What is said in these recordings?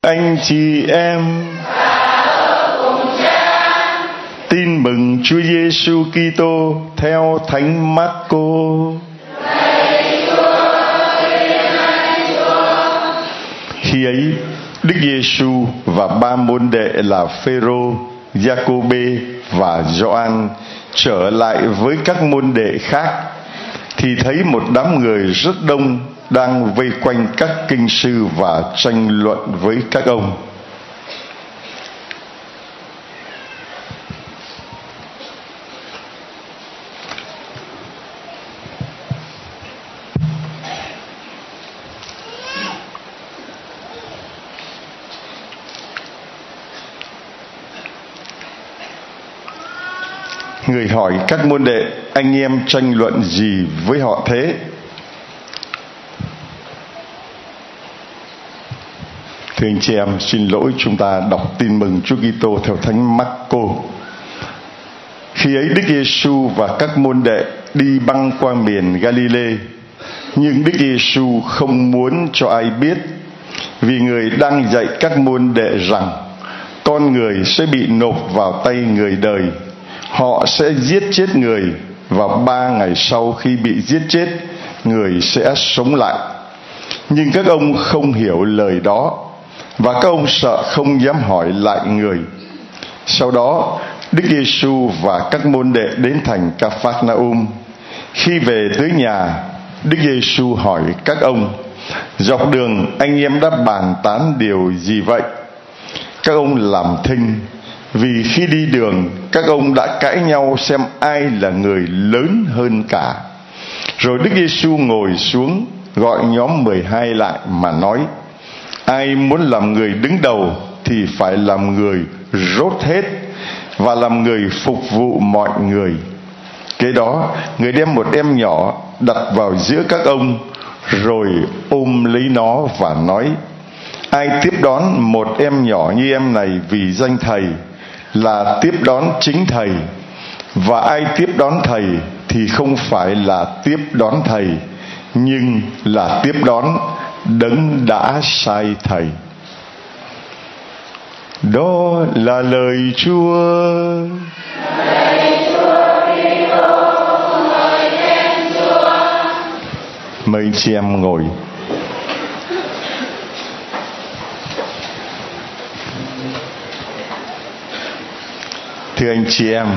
Anh chị em, tin mừng Chúa Giêsu Kitô theo Thánh Mác-cô. Khi ấy, Đức Giêsu và ba môn đệ là Phêrô, Giacôbê và Gioan trở lại với các môn đệ khác, thì thấy một đám người rất đông đang vây quanh các kinh sư và tranh luận với các ông. Người hỏi các môn đệ: anh em tranh luận gì với họ thế? Thưa anh chị em, xin lỗi, chúng ta đọc tin mừng Chúa Kitô theo Thánh Mác-cô. Khi ấy Đức Giêsu và các môn đệ đi băng qua miền Ga-li-lê, nhưng Đức Giêsu không muốn cho ai biết, vì người đang dạy các môn đệ rằng con người sẽ bị nộp vào tay người đời. Họ sẽ giết chết người, và 3 ngày sau khi bị giết chết, người sẽ sống lại. Nhưng các ông không hiểu lời đó, và các ông sợ không dám hỏi lại người. Sau đó, Đức Giêsu và các môn đệ đến thành Ca-phác-na-um. Khi về tới nhà, Đức Giêsu hỏi các ông: dọc đường anh em đã bàn tán điều gì vậy? Các ông làm thinh, vì khi đi đường các ông đã cãi nhau xem ai là người lớn hơn cả. Rồi Đức Giêsu ngồi xuống, gọi nhóm 12 lại mà nói: ai muốn làm người đứng đầu thì phải làm người rốt hết, và làm người phục vụ mọi người. Kế đó, người đem một em nhỏ đặt vào giữa các ông, rồi ôm lấy nó và nói: ai tiếp đón một em nhỏ như em này vì danh Thầy là tiếp đón chính Thầy, và ai tiếp đón Thầy thì không phải là tiếp đón Thầy, nhưng là tiếp đón Đấng đã sai Thầy. Đó là lời Chúa. Mời anh chị em ngồi. Thưa anh chị em,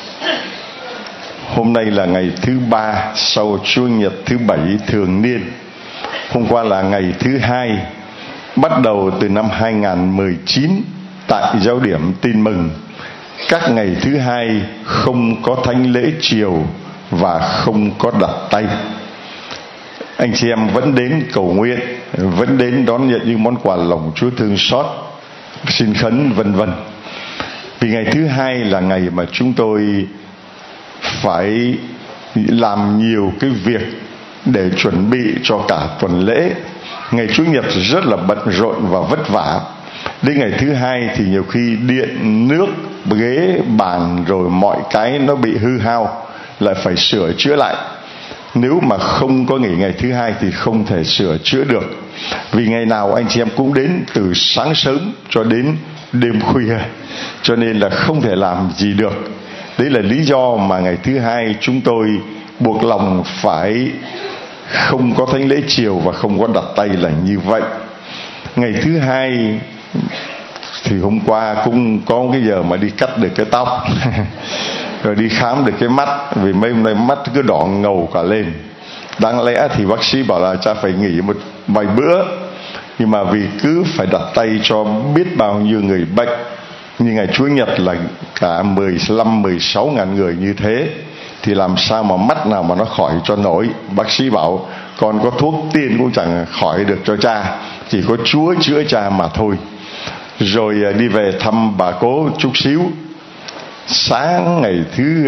hôm nay là ngày thứ 3 sau Chủ nhật thứ 7 thường niên. Hôm qua là ngày thứ 2, bắt đầu từ năm 2019 tại giáo điểm Tin Mừng. Các ngày thứ 2 không có thánh lễ chiều và không có đặt tay. Anh chị em vẫn đến cầu nguyện, vẫn đến đón nhận những món quà lòng Chúa thương xót, xin khấn vân vân. Vì ngày thứ 2 là ngày mà chúng tôi phải làm nhiều cái việc để chuẩn bị cho cả tuần lễ. Ngày Chủ nhật rất là bận rộn và vất vả. Đến ngày thứ 2 thì nhiều khi điện, nước, ghế, bàn rồi mọi cái nó bị hư hao, lại phải sửa chữa lại. Nếu mà không có nghỉ ngày thứ 2 thì không thể sửa chữa được. Vì ngày nào anh chị em cũng đến từ sáng sớm cho đến đêm khuya, cho nên là không thể làm gì được. Đấy là lý do mà ngày thứ 2 chúng tôi buộc lòng phải không có thánh lễ chiều và không có đặt tay là như vậy. Ngày thứ 2 thì hôm qua cũng có cái giờ mà đi cắt được cái tóc rồi đi khám được cái mắt, vì mấy hôm nay mắt cứ đỏ ngầu cả lên. Đáng lẽ thì bác sĩ bảo là cha phải nghỉ một vài bữa, nhưng mà vì cứ phải đặt tay cho biết bao nhiêu người bệnh, như ngày Chủ nhật là cả 15-16 ngàn người như thế, thì làm sao mà mắt nào mà nó khỏi cho nổi. Bác sĩ bảo còn có thuốc tiên cũng chẳng khỏi được cho cha, chỉ có Chúa chữa cha mà thôi. Rồi đi về thăm bà cố chút xíu. Sáng ngày thứ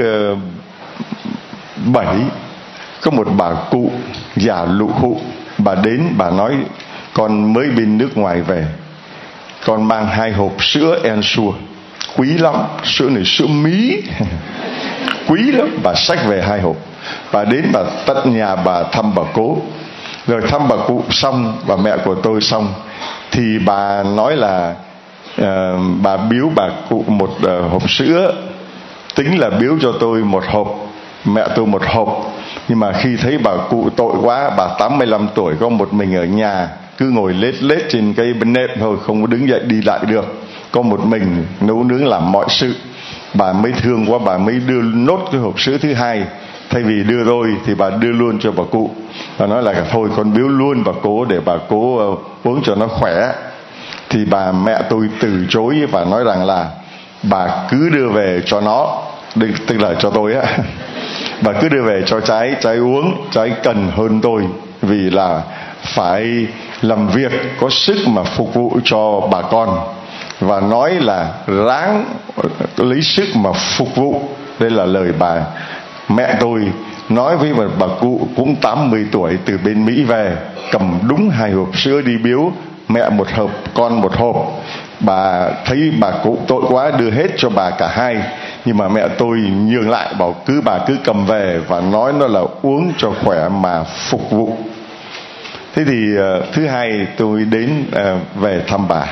7 có một bà cụ già lụ khụ, bà đến, bà nói: con mới bên nước ngoài về, con mang 2 hộp sữa Ensure, quý lắm, sữa này sữa Mỹ quý lắm. Bà xách về 2 hộp. Bà đến, bà tận nhà bà thăm bà cố, rồi thăm bà cụ xong, bà mẹ của tôi xong, thì bà nói là bà biếu bà cụ một hộp sữa, tính là biếu cho tôi một hộp, mẹ tôi một hộp. Nhưng mà khi thấy bà cụ tội quá, bà 85 tuổi có một mình ở nhà, cứ ngồi lết lết trên cái bên nệm thôi, không có đứng dậy đi lại được, có một mình nấu nướng làm mọi sự. Bà mới thương quá, bà mới đưa nốt cái hộp sữa thứ hai. Thay vì đưa tôi thì bà đưa luôn cho bà cụ. Bà nói là thôi con biếu luôn bà cố, để bà cố uống cho nó khỏe. Thì bà mẹ tôi từ chối và nói rằng là bà cứ đưa về cho nó, tức là cho tôi á. Bà cứ đưa về cho trái uống, trái cần hơn tôi, vì là phải làm việc có sức mà phục vụ cho bà con. Và nói là ráng lấy sức mà phục vụ. Đây là lời bà mẹ tôi nói với bà cụ cũng 80 tuổi từ bên Mỹ về, cầm đúng 2 hộp sữa đi biếu, mẹ một hộp, con một hộp. Bà thấy bà cụ tội quá đưa hết cho bà cả hai, nhưng mà mẹ tôi nhường lại, bảo bà cứ cầm về và nói nó là uống cho khỏe mà phục vụ. Thế thì thứ hai tôi đến về thăm bà.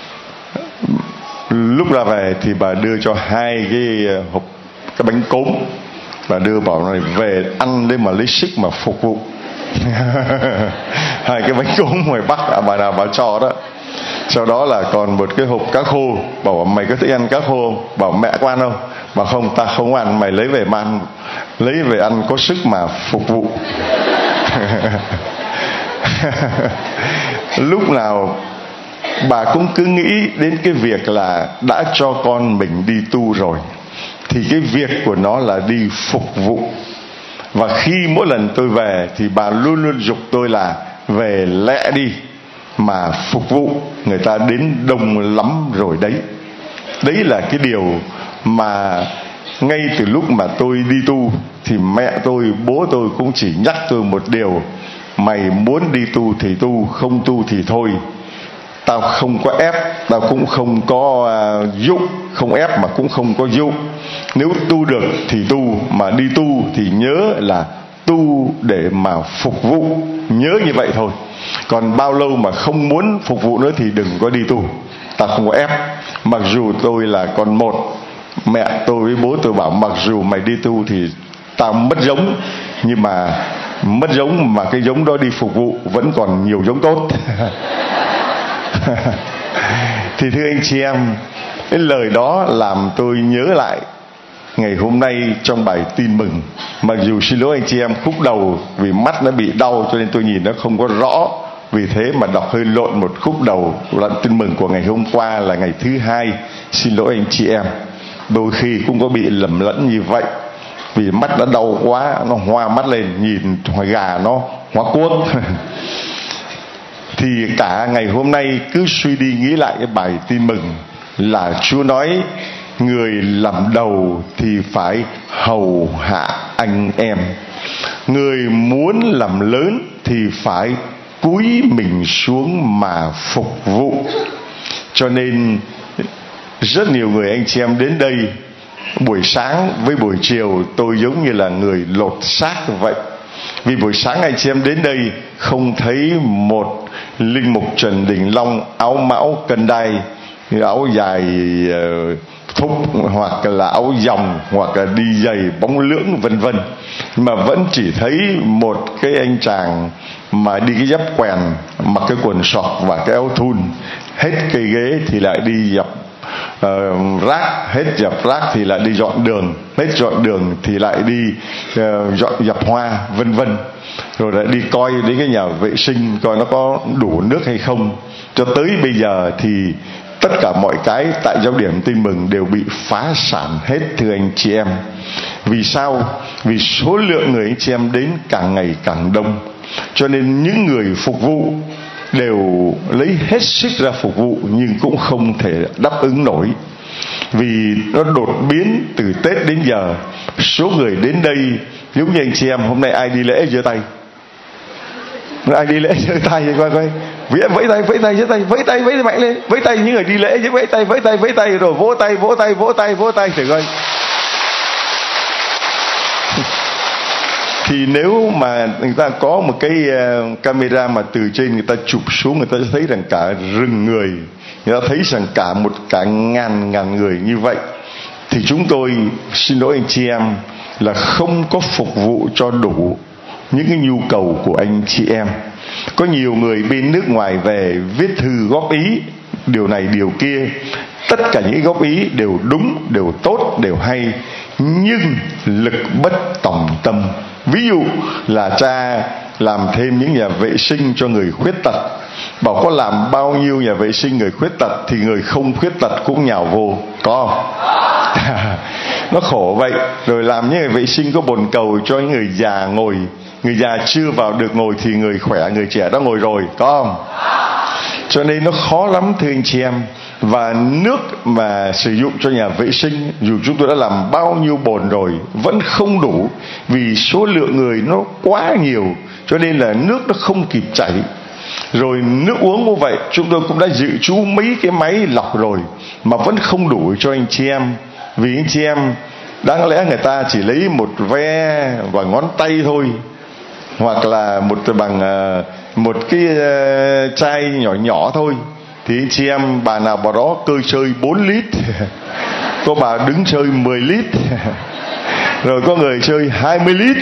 Lúc ra về thì bà đưa cho 2 cái hộp, cái bánh cốm. Bà đưa bảo này về ăn để mà lấy sức mà phục vụ. 2 cái bánh cốm ngoài Bắc bà nào bà cho đó. Sau đó là còn một cái hộp cá khô. Bảo mày có thích ăn cá khô không? Bảo mẹ có ăn không? Bảo không, ta không ăn, mày lấy về mà ăn, lấy về ăn có sức mà phục vụ. Lúc nào bà cũng cứ nghĩ đến cái việc là đã cho con mình đi tu rồi thì cái việc của nó là đi phục vụ. Và khi mỗi lần tôi về thì bà luôn luôn giục tôi là về lẹ đi mà phục vụ, người ta đến đông lắm rồi đấy. Đấy là cái điều mà ngay từ lúc mà tôi đi tu thì mẹ tôi, bố tôi cũng chỉ nhắc tôi một điều: mày muốn đi tu thì tu, không tu thì thôi. Tao không có ép, tao cũng không có dụ, không ép mà cũng không có dụ. Nếu tu được thì tu, mà đi tu thì nhớ là tu để mà phục vụ, nhớ như vậy thôi. Còn bao lâu mà không muốn phục vụ nữa thì đừng có đi tu. Tao không có ép. Mặc dù tôi là con một, mẹ tôi với bố tôi bảo mặc dù mày đi tu thì tao mất giống, nhưng mà mất giống mà cái giống đó đi phục vụ vẫn còn nhiều giống tốt. Thì thưa anh chị em, cái lời đó làm tôi nhớ lại ngày hôm nay trong bài tin mừng. Mặc dù xin lỗi anh chị em, khúc đầu vì mắt nó bị đau cho nên tôi nhìn nó không có rõ, vì thế mà đọc hơi lộn một khúc đầu đoạn tin mừng của ngày hôm qua là ngày thứ hai. Xin lỗi anh chị em, đôi khi cũng có bị lầm lẫn như vậy, vì mắt nó đau quá, nó hoa mắt lên, nhìn hoài gà nó hóa cuốc. Thì cả ngày hôm nay cứ suy đi nghĩ lại cái bài tin mừng là Chúa nói người làm đầu thì phải hầu hạ anh em, người muốn làm lớn thì phải cúi mình xuống mà phục vụ. Cho nên rất nhiều người anh chị em đến đây buổi sáng với buổi chiều tôi giống như là người lột xác vậy. Vì buổi sáng anh chị em đến đây không thấy một linh mục Trần Đình Long áo mão cân đai, áo dài thúc, hoặc là áo dòng, hoặc là đi giày bóng lưỡng vân vân, mà vẫn chỉ thấy một cái anh chàng mà đi cái dép quèn, mặc cái quần sọt và cái áo thun. Hết cây ghế thì lại đi dập rác, hết dập rác thì lại đi dọn đường, hết dọn đường thì lại đi dập hoa vân vân, rồi lại đi coi đến cái nhà vệ sinh coi nó có đủ nước hay không. Cho tới bây giờ thì tất cả mọi cái tại giáo điểm tin mừng đều bị phá sản hết, thưa anh chị em. Vì sao? Vì số lượng người anh chị em đến càng ngày càng đông, cho nên những người phục vụ đều lấy hết sức ra phục vụ nhưng cũng không thể đáp ứng nổi. Vì nó đột biến từ Tết đến giờ, số người đến đây giống như anh chị em hôm nay ai đi lễ giơ tay, ai đi lễ giơ tay coi coi, vẫy tay mạnh lên, vẫy tay những người đi lễ chứ, vẫy tay rồi vỗ tay thử coi. Thì nếu mà người ta có một cái camera mà từ trên người ta chụp xuống, người ta sẽ thấy rằng cả rừng người ta thấy rằng cả ngàn người như vậy, thì chúng tôi xin lỗi anh chị em là không có phục vụ cho đủ những cái nhu cầu của anh chị em. Có nhiều người bên nước ngoài về viết thư góp ý điều này điều kia, tất cả những góp ý đều đúng, đều tốt, đều hay, nhưng lực bất tòng tâm. Ví dụ là cha làm thêm những nhà vệ sinh cho người khuyết tật, bảo có làm bao nhiêu nhà vệ sinh người khuyết tật thì người không khuyết tật cũng nhào vô, có không? Nó khổ vậy. Rồi làm những nhà vệ sinh có bồn cầu cho những người già ngồi, người già chưa vào được ngồi thì người khỏe, người trẻ đã ngồi rồi, có không? Cho nên nó khó lắm thưa anh chị em. Và nước mà sử dụng cho nhà vệ sinh, dù chúng tôi đã làm bao nhiêu bồn rồi, vẫn không đủ, vì số lượng người nó quá nhiều, cho nên là nước nó không kịp chảy. Rồi nước uống cũng vậy, chúng tôi cũng đã dự trú mấy cái máy lọc rồi mà vẫn không đủ cho anh chị em. Vì anh chị em đáng lẽ người ta chỉ lấy một ve và ngón tay thôi, hoặc là một cái chai nhỏ thôi, thì anh chị em bà nào bà đó cơi chơi 4 lít, có bà đứng chơi 10 lít, rồi có người chơi 20 lít.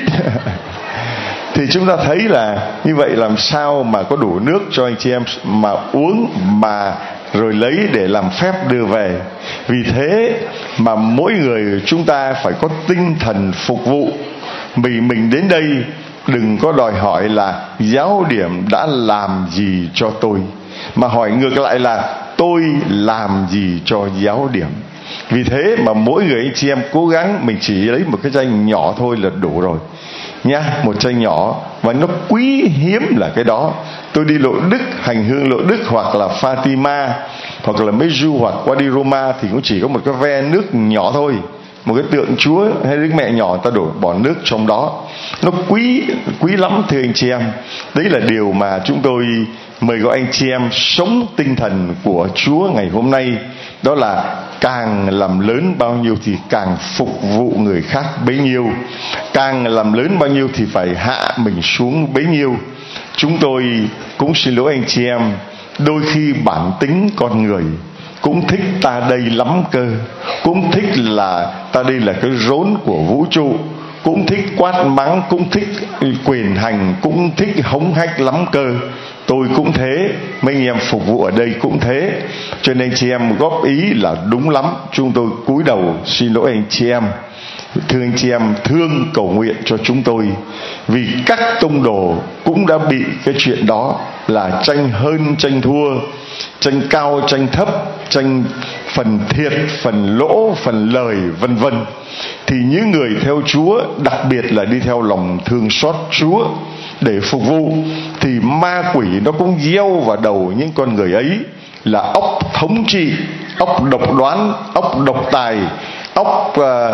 Thì chúng ta thấy là như vậy làm sao mà có đủ nước cho anh chị em mà uống, mà rồi lấy để làm phép đưa về. Vì thế mà mỗi người chúng ta phải có tinh thần phục vụ. Mình đến đây đừng có đòi hỏi là giáo điểm đã làm gì cho tôi, mà hỏi ngược lại là tôi làm gì cho giáo điểm. Vì thế mà mỗi người anh chị em cố gắng mình chỉ lấy một cái chai nhỏ thôi là đủ rồi nha, một chai nhỏ, và nó quý hiếm là cái đó. Tôi đi Lộ Đức, hành hương Lộ Đức hoặc là Fatima hoặc là Meju hoặc qua đi Roma thì cũng chỉ có một cái ve nước nhỏ thôi, một cái tượng Chúa hay Đức Mẹ nhỏ, ta đổ bỏ nước trong đó. Nó quý lắm thưa anh chị em. Đấy là điều mà chúng tôi mời gọi anh chị em sống tinh thần của Chúa ngày hôm nay. Đó là càng làm lớn bao nhiêu thì càng phục vụ người khác bấy nhiêu, càng làm lớn bao nhiêu thì phải hạ mình xuống bấy nhiêu. Chúng tôi cũng xin lỗi anh chị em, đôi khi bản tính con người cũng thích ta đây lắm cơ, cũng thích là ta đây là cái rốn của vũ trụ, cũng thích quát mắng, cũng thích quyền hành, cũng thích hống hách lắm cơ. Tôi cũng thế, mấy anh em phục vụ ở đây cũng thế. Cho nên anh chị em góp ý là đúng lắm. Chúng tôi cúi đầu xin lỗi anh chị em. Thưa anh chị em, thương cầu nguyện cho chúng tôi, vì các tông đồ cũng đã bị cái chuyện đó là tranh hơn tranh thua, tranh cao tranh thấp, tranh phần thiệt phần lỗ phần lời vân vân. Thì những người theo Chúa, đặc biệt là đi theo lòng thương xót Chúa để phục vụ, thì ma quỷ nó cũng gieo vào đầu những con người ấy là óc thống trị, óc độc đoán, óc độc tài, óc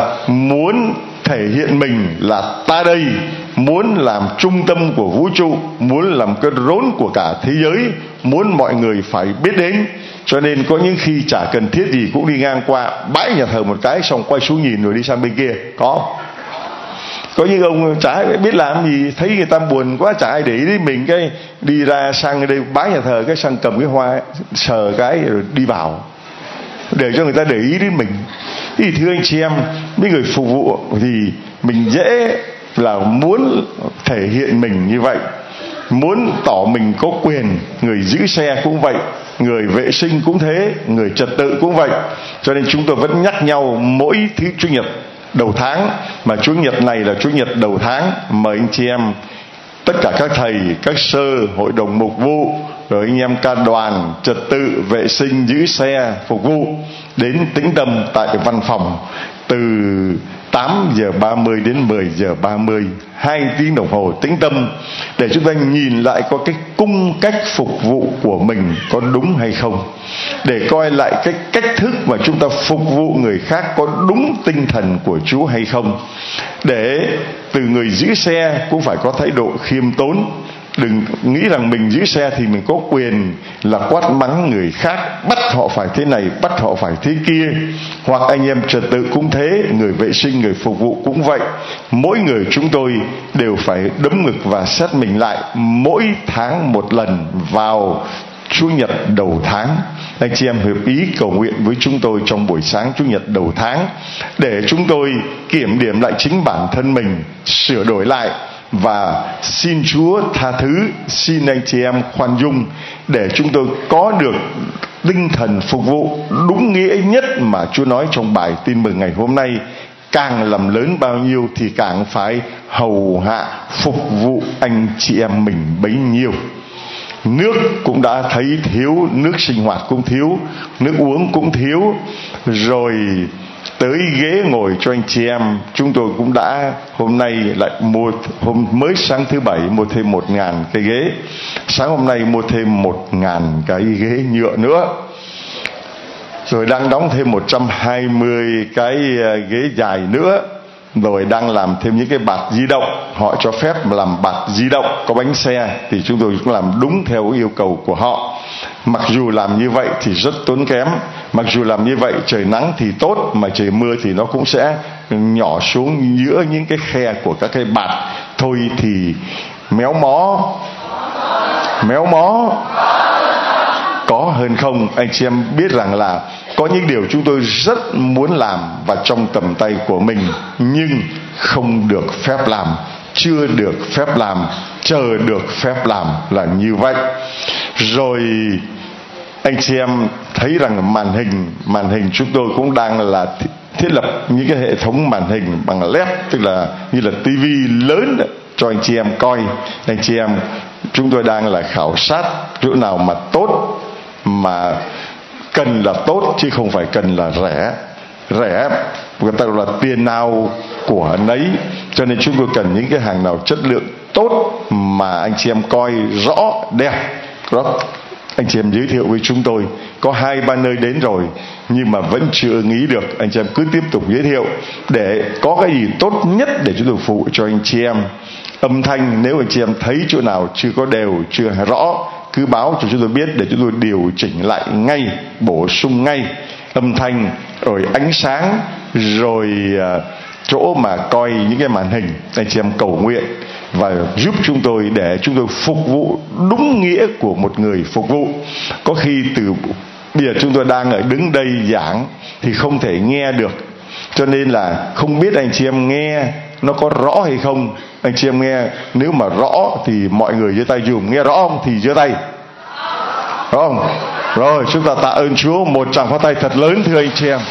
muốn thể hiện mình là ta đây, muốn làm trung tâm của vũ trụ, muốn làm cái rốn của cả thế giới, muốn mọi người phải biết đến. Cho nên có những khi chả cần thiết gì cũng đi ngang qua bãi nhà thờ một cái, xong quay xuống nhìn rồi đi sang bên kia. Có những ông chả biết làm gì, thấy người ta buồn quá chả ai để ý đến mình, cái đi ra sang đây bãi nhà thờ, cái sang cầm cái hoa sờ cái rồi đi vào, để cho người ta để ý đến mình. Thì thưa anh chị em, những người phục vụ thì mình dễ là muốn thể hiện mình như vậy, muốn tỏ mình có quyền. Người giữ xe cũng vậy, người vệ sinh cũng thế, người trật tự cũng vậy. Cho nên chúng tôi vẫn nhắc nhau mỗi thứ Chủ nhật đầu tháng, mà Chủ nhật này là Chủ nhật đầu tháng, mời anh chị em tất cả các thầy, các sơ, hội đồng mục vụ, rồi anh em ca đoàn, trật tự, vệ sinh, giữ xe, phục vụ đến tĩnh tâm tại văn phòng từ 8:30 đến 10:30, 2 tiếng đồng hồ tĩnh tâm, để chúng ta nhìn lại có cái cung cách phục vụ của mình có đúng hay không, để coi lại cái cách thức mà chúng ta phục vụ người khác có đúng tinh thần của Chúa hay không. Để từ người giữ xe cũng phải có thái độ khiêm tốn, Đừng nghĩ rằng mình giữ xe thì mình có quyền là quát mắng người khác, bắt họ phải thế này, bắt họ phải thế kia. Hoặc anh em trật tự cũng thế, người vệ sinh, người phục vụ cũng vậy. Mỗi người chúng tôi đều phải đấm ngực và xét mình lại mỗi tháng một lần vào Chủ nhật đầu tháng. Anh chị em hiệp ý cầu nguyện với chúng tôi trong buổi sáng Chủ nhật đầu tháng để chúng tôi kiểm điểm lại chính bản thân mình, sửa đổi lại và xin Chúa tha thứ, xin anh chị em khoan dung để chúng tôi có được tinh thần phục vụ đúng nghĩa nhất mà Chúa nói trong bài tin mừng ngày hôm nay. Càng làm lớn bao nhiêu thì càng phải hầu hạ phục vụ anh chị em mình bấy nhiêu. Nước cũng đã thấy thiếu, nước sinh hoạt cũng thiếu, nước uống cũng thiếu, rồi tới ghế ngồi cho anh chị em chúng tôi cũng đã hôm nay lại mua, hôm mới sáng thứ Bảy mua thêm 1.000 cái ghế, sáng hôm nay mua thêm 1.000 cái ghế nhựa nữa, rồi đang đóng thêm 120 cái ghế dài nữa, rồi đang làm thêm những cái bạt di động. Họ cho phép làm bạt di động có bánh xe thì chúng tôi cũng làm đúng theo yêu cầu của họ. Mặc dù làm như vậy thì rất tốn kém, mặc dù làm như vậy trời nắng thì tốt, mà trời mưa thì nó cũng sẽ nhỏ xuống giữa những cái khe của các cái bạt. Thôi thì méo mó có hơn không. Anh chị em biết rằng là có những điều chúng tôi rất muốn làm và trong tầm tay của mình, nhưng không được phép làm, chưa được phép làm, chờ được phép làm là như vậy. Rồi anh chị em thấy rằng màn hình chúng tôi cũng đang là thiết lập những cái hệ thống màn hình bằng LED, tức là như là tivi lớn cho anh chị em coi. Anh chị em chúng tôi đang là khảo sát chỗ nào mà tốt, mà cần là tốt chứ không phải cần là rẻ, người ta là tiền nào của nấy, cho nên chúng tôi cần những cái hàng nào chất lượng tốt mà anh chị em coi rõ đẹp. Đó, anh chị em giới thiệu với chúng tôi có 2-3 nơi đến rồi nhưng mà vẫn chưa nghĩ được. Anh chị em cứ tiếp tục giới thiệu để có cái gì tốt nhất để chúng tôi phục vụ cho anh chị em. Âm thanh nếu anh chị em thấy chỗ nào chưa có đều, chưa rõ, cứ báo cho chúng tôi biết để chúng tôi điều chỉnh lại ngay, bổ sung ngay âm thanh, rồi ánh sáng, rồi chỗ mà coi những cái màn hình. Anh chị em cầu nguyện và giúp chúng tôi để chúng tôi phục vụ đúng nghĩa của một người phục vụ. Có khi từ bây giờ chúng tôi đang ở đứng đây giảng thì không thể nghe được, cho nên là không biết anh chị em nghe nó có rõ hay không. Anh chị em nghe nếu mà rõ thì mọi người giơ tay dùm, nghe rõ không thì giơ tay, rõ không? Rồi chúng ta tạ ơn Chúa, một tràng pháo tay thật lớn thưa anh chị em.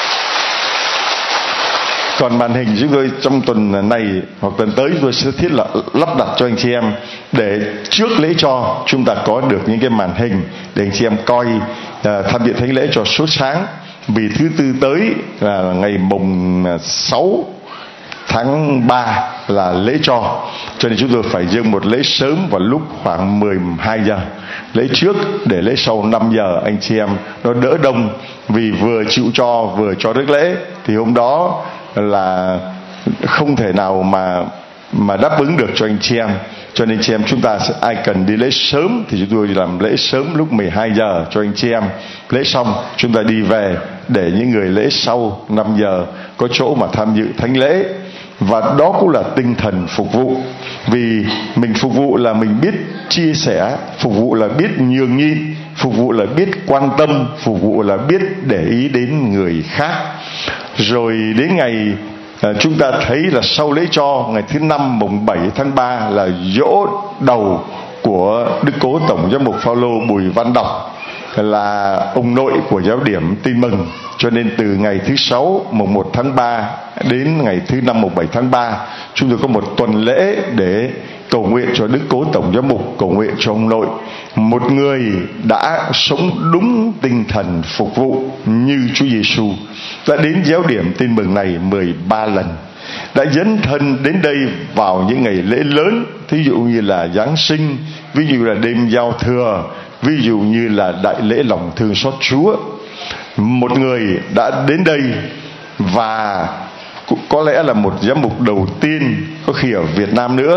Còn màn hình chúng tôi trong tuần này hoặc tuần tới chúng tôi sẽ lắp đặt cho anh chị em để trước lễ cho chúng ta có được những cái màn hình để anh chị em coi tham dự thánh lễ cho sốt sáng. Vì thứ Tư tới là ngày mùng 6 tháng 3 là lễ cho nên chúng tôi phải dâng một lễ sớm vào lúc khoảng 12 giờ, lễ trước để lễ sau 5 giờ anh chị em nó đỡ đông. Vì vừa chịu cho vừa cho rước lễ thì hôm đó là không thể nào mà đáp ứng được cho anh chị em, cho nên chị em chúng ta sẽ ai cần đi lễ sớm thì chúng tôi làm lễ sớm lúc 12 giờ cho anh chị em. Lễ xong chúng ta đi về để những người lễ sau 5 giờ có chỗ mà tham dự thánh lễ. Và đó cũng là tinh thần phục vụ. Vì mình phục vụ là mình biết chia sẻ, phục vụ là biết nhường nhịn, phục vụ là biết quan tâm, phục vụ là biết để ý đến người khác. Rồi đến ngày chúng ta thấy là sau lễ cho ngày thứ 5 mùng 7 tháng 3 là giỗ đầu của Đức Cố Tổng Giám mục Phaolô Bùi Văn Đọc, là ông nội của giáo điểm Tin Mừng. Cho nên từ ngày thứ 6 mùng 1 tháng 3 đến ngày thứ 5 mùng 7 tháng 3 chúng tôi có một tuần lễ để cầu nguyện cho Đức Cố Tổng Giám mục, cầu nguyện cho ông nội, một người đã sống đúng tinh thần phục vụ như Chúa Giêsu, đã đến giáo điểm Tin Mừng này 13 lần, đã dấn thân đến đây vào những ngày lễ lớn, thí dụ như là Giáng sinh, ví dụ là đêm giao thừa, ví dụ như là đại lễ lòng thương xót Chúa. Một người đã đến đây và có lẽ là một giám mục đầu tiên, có khi ở Việt Nam nữa,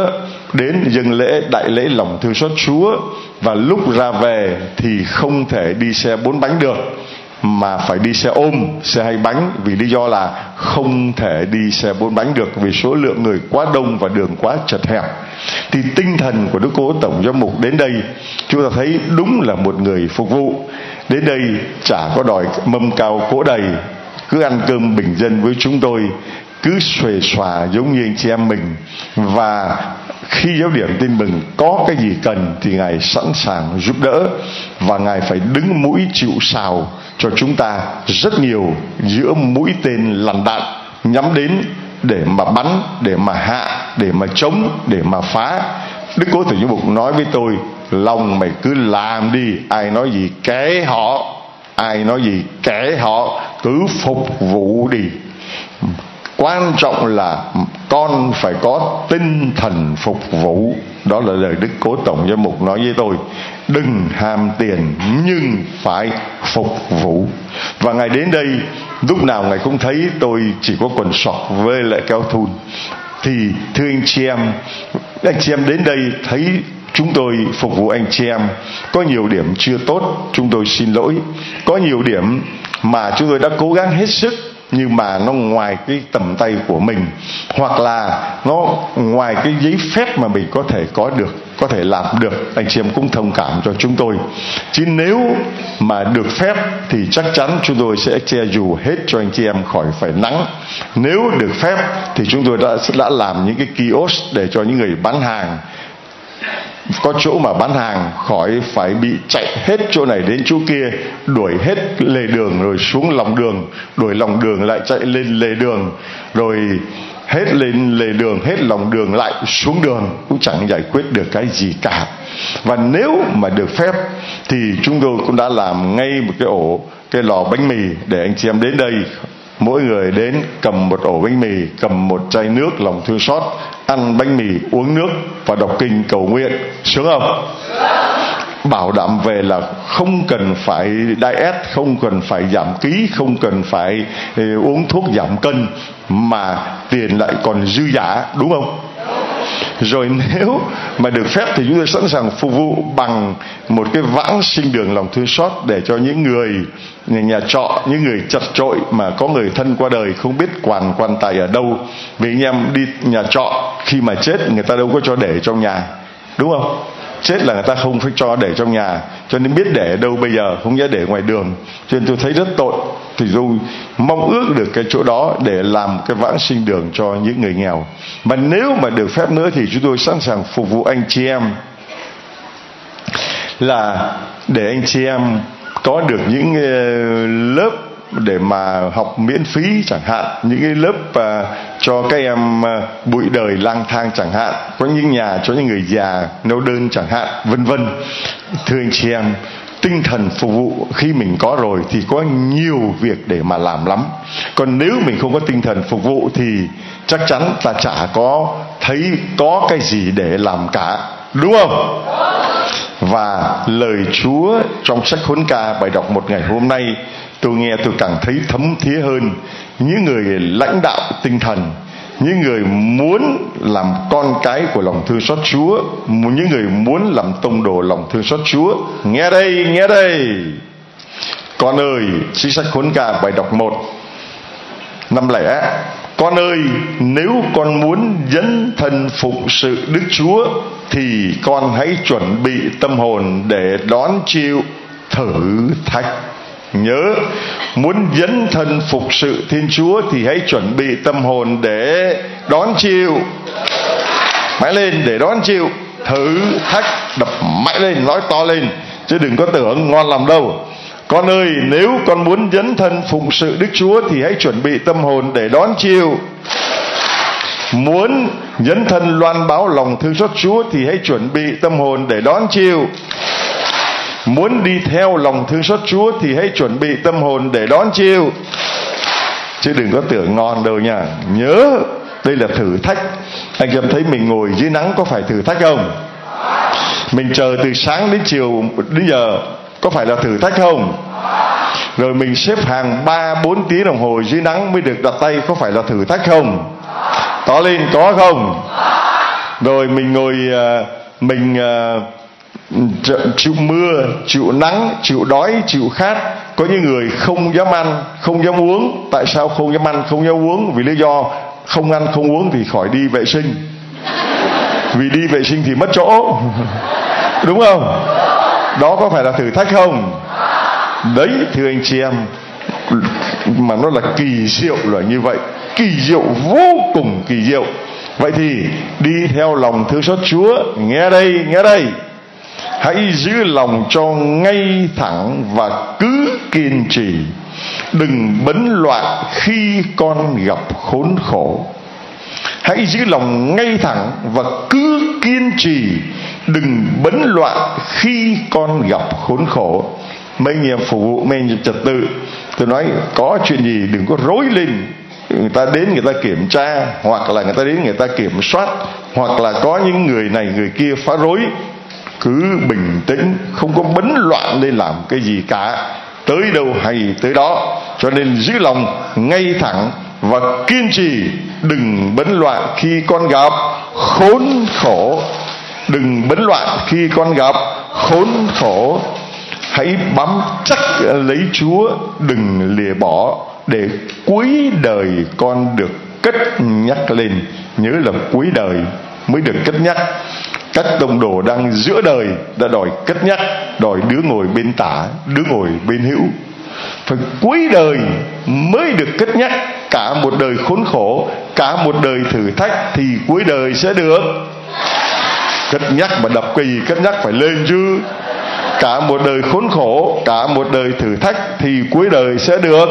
đến dâng lễ đại lễ lòng thương xót Chúa, và lúc ra về thì không thể đi xe 4 bánh được, mà phải đi xe ôm, xe 2 bánh, vì lý do là không thể đi xe 4 bánh được vì số lượng người quá đông và đường quá chật hẹp. Thì tinh thần của Đức Cố Tổng Giám mục đến đây, chúng ta thấy đúng là một người phục vụ. Đến đây chả có đòi mâm cao cỗ đầy, cứ ăn cơm bình dân với chúng tôi, cứ xuề xòa giống như anh chị em mình. Và khi Giáo điểm Tin Mừng có cái gì cần thì Ngài sẵn sàng giúp đỡ, và Ngài phải đứng mũi chịu sào cho chúng ta rất nhiều giữa mũi tên lằn đạn nhắm đến để mà bắn, để mà hạ, để mà chống, để mà phá. Đức Cố Tổng Giám mục nói với tôi: lòng mày cứ làm đi, ai nói gì kể họ, ai nói gì kể họ, cứ phục vụ đi. Quan trọng là con phải có tinh thần phục vụ. Đó là lời Đức Cố Tổng Giám mục nói với tôi. Đừng ham tiền nhưng phải phục vụ. Và Ngài đến đây, lúc nào Ngài cũng thấy tôi chỉ có quần sọt với lại kéo thun. Thì thưa anh chị em đến đây thấy chúng tôi phục vụ anh chị em, có nhiều điểm chưa tốt, chúng tôi xin lỗi. Có nhiều điểm mà chúng tôi đã cố gắng hết sức, nhưng mà nó ngoài cái tầm tay của mình, hoặc là nó ngoài cái giấy phép mà mình có thể có được, có thể làm được. Anh chị em cũng thông cảm cho chúng tôi. Chứ nếu mà được phép thì chắc chắn chúng tôi sẽ che dù hết cho anh chị em khỏi phải nắng. Nếu được phép thì chúng tôi đã làm những cái kiosk để cho những người bán hàng có chỗ mà bán hàng khỏi phải bị chạy hết chỗ này đến chỗ kia, đuổi hết lề đường rồi xuống lòng đường, đuổi lòng đường lại chạy lên lề đường, rồi hết lên lề đường, hết lòng đường lại xuống đường, cũng chẳng giải quyết được cái gì cả. Và nếu mà được phép thì chúng tôi cũng đã làm ngay một cái lò bánh mì để anh chị em đến đây, mỗi người đến cầm một ổ bánh mì, cầm một chai nước lòng thương xót, ăn bánh mì, uống nước và đọc kinh cầu nguyện. Sướng không? Bảo đảm về là không cần phải diet, không cần phải giảm ký, không cần phải uống thuốc giảm cân, mà tiền lại còn dư giả, đúng không? Rồi nếu mà được phép thì chúng tôi sẵn sàng phục vụ bằng một cái vãng sinh đường lòng thương xót để cho những người nhà trọ, những người chật chội mà có người thân qua đời không biết quan tài ở đâu. Vì anh em đi nhà trọ, khi mà chết người ta đâu có cho để trong nhà, đúng không? Chết là người ta không phải cho để trong nhà, cho nên biết để ở đâu bây giờ, không nhớ để ngoài đường. Cho nên tôi thấy rất tội. Thì tôi mong ước được cái chỗ đó để làm cái vãng sinh đường cho những người nghèo. Mà nếu mà được phép nữa thì chúng tôi sẵn sàng phục vụ anh chị em, là để anh chị em có được những lớp để mà học miễn phí chẳng hạn, những cái lớp cho các em bụi đời lang thang chẳng hạn, có những nhà cho những người già nấu đơn chẳng hạn, vân vân. Thưa anh chị em, tinh thần phục vụ khi mình có rồi thì có nhiều việc để mà làm lắm. Còn nếu mình không có tinh thần phục vụ thì chắc chắn ta chả có thấy có cái gì để làm cả, đúng không? Và lời Chúa trong sách Huấn Ca bài đọc một ngày hôm nay, tôi nghe tôi càng thấy thấm thía hơn. Những người lãnh đạo tinh thần, những người muốn làm con cái của lòng thương xót Chúa, những người muốn làm tông đồ lòng thương xót Chúa, nghe đây, nghe đây. Con ơi, chính sách Huấn Ca bài đọc 1:5 con ơi, nếu con muốn dấn thân phụng sự Đức Chúa thì con hãy chuẩn bị tâm hồn để đón chịu thử thách. Nhớ, muốn dấn thân phục sự Thiên Chúa thì hãy chuẩn bị tâm hồn để đón chịu, mạnh lên, để đón chịu thử thách. Đập mạnh lên, nói to lên, chứ đừng có tưởng ngon làm đâu. Con ơi, nếu con muốn dấn thân phụng sự Đức Chúa thì hãy chuẩn bị tâm hồn để đón chịu. Muốn dấn thân loan báo lòng thương xót Chúa thì hãy chuẩn bị tâm hồn để đón chịu. Muốn đi theo lòng thương xót Chúa thì hãy chuẩn bị tâm hồn để đón chịu. Chứ đừng có tưởng ngon đâu nha. Nhớ, đây là thử thách. Anh em thấy mình ngồi dưới nắng có phải thử thách không? Mình chờ từ sáng đến chiều đến giờ, có phải là thử thách không? Rồi mình xếp hàng 3-4 tiếng đồng hồ dưới nắng mới được đặt tay, có phải là thử thách không? To lên, có không? Rồi mình ngồi mình chịu mưa, chịu nắng, chịu đói, chịu khát. Có những người không dám ăn, không dám uống. Tại sao không dám ăn, không dám uống? Vì lý do không ăn, không uống thì khỏi đi vệ sinh. Vì đi vệ sinh thì mất chỗ. Đúng không? Đó có phải là thử thách không? Đấy, thưa anh chị em, mà nó là kỳ diệu là như vậy. Kỳ diệu, vô cùng kỳ diệu. Vậy thì đi theo lòng thương xót Chúa. Nghe đây, nghe đây. Hãy giữ lòng cho ngay thẳng và cứ kiên trì. Đừng bấn loạn khi con gặp khốn khổ. Hãy giữ lòng ngay thẳng và cứ kiên trì. Đừng bấn loạn khi con gặp khốn khổ. Mấy anh em phục vụ, mấy anh em trật tự, tôi nói có chuyện gì đừng có rối lên. Người ta đến người ta kiểm tra, hoặc là người ta đến người ta kiểm soát, hoặc là có những người này người kia phá rối, cứ bình tĩnh, không có bấn loạn lên làm cái gì cả. Tới đâu hay tới đó. Cho nên giữ lòng ngay thẳng và kiên trì. Đừng bấn loạn khi con gặp khốn khổ. Đừng bấn loạn khi con gặp khốn khổ. Hãy bám chắc lấy Chúa, đừng lìa bỏ, để cuối đời con được cất nhắc lên. Nhớ là cuối đời mới được cất nhắc. Các tông đồ đang giữa đời đã đòi cất nhắc, đòi đứa ngồi bên tả, đứa ngồi bên hữu. Phải cuối đời mới được cất nhắc. Cả một đời khốn khổ, cả một đời thử thách thì cuối đời sẽ được cất nhắc. Mà đập cái gì cất nhắc phải lên chứ. Cả một đời khốn khổ, cả một đời thử thách thì cuối đời sẽ được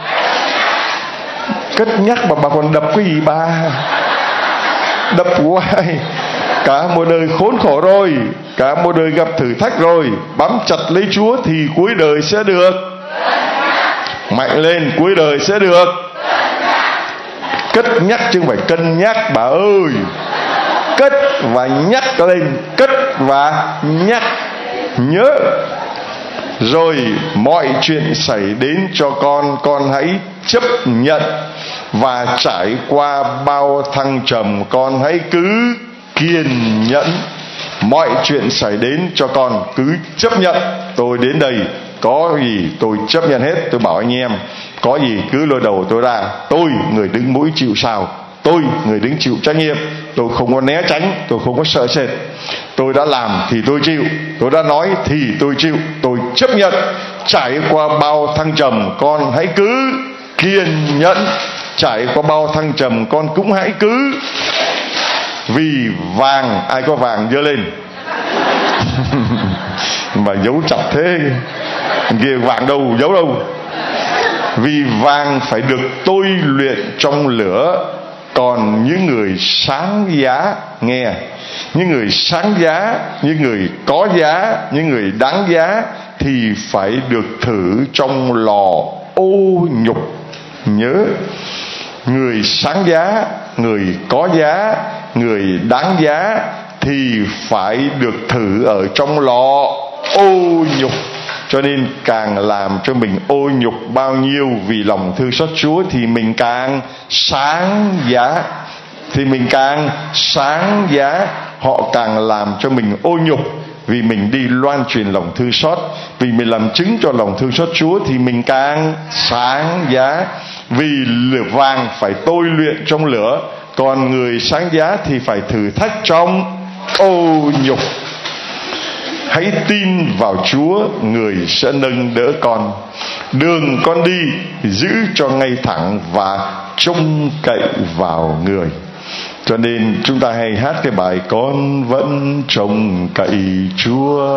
cất nhắc. Mà bà còn đập cái gì bà? Đập hoài. Cả một đời khốn khổ rồi, cả một đời gặp thử thách rồi, bám chặt lấy Chúa thì cuối đời sẽ được mạnh lên. Cuối đời sẽ được cất nhắc, chứ không phải cân nhắc bà ơi. Cất và nhắc lên, cất và nhắc. Nhớ. Rồi mọi chuyện xảy đến cho con hãy chấp nhận. Và trải qua bao thăng trầm, con hãy cứ kiên nhẫn. Mọi chuyện xảy đến cho con cứ chấp nhận. Tôi đến đây, có gì tôi chấp nhận hết. Tôi bảo anh em, có gì cứ lôi đầu tôi ra. Tôi người đứng mũi chịu sào, tôi người đứng chịu trách nhiệm. Tôi không có né tránh, tôi không có sợ sệt. Tôi đã làm thì tôi chịu, tôi đã nói thì tôi chịu. Tôi chấp nhận. Trải qua bao thăng trầm, con hãy cứ kiên nhẫn. Trải qua bao thăng trầm, con cũng hãy cứ. Vì vàng, ai có vàng giơ lên. Mà giấu chặt thế kia, vàng đâu, giấu đâu. Vì vàng phải được tôi luyện trong lửa. Còn những người sáng giá, nghe, những người sáng giá, những người có giá, những người đáng giá thì phải được thử trong lò ô nhục. Nhớ, người sáng giá, người có giá, người đáng giá thì phải được thử ở trong lò ô nhục. Cho nên càng làm cho mình ô nhục bao nhiêu vì lòng thương xót Chúa thì mình càng sáng giá. Thì mình càng sáng giá. Họ càng làm cho mình ô nhục vì mình đi loan truyền lòng thương xót. Vì mình làm chứng cho lòng thương xót Chúa thì mình càng sáng giá. Vì lửa vàng phải tôi luyện trong lửa, còn người sáng giá thì phải thử thách trong ô nhục. Hãy tin vào Chúa, người sẽ nâng đỡ con. Đường con đi giữ cho ngay thẳng và trông cậy vào người. Cho nên chúng ta hay hát cái bài Con vẫn trông cậy Chúa.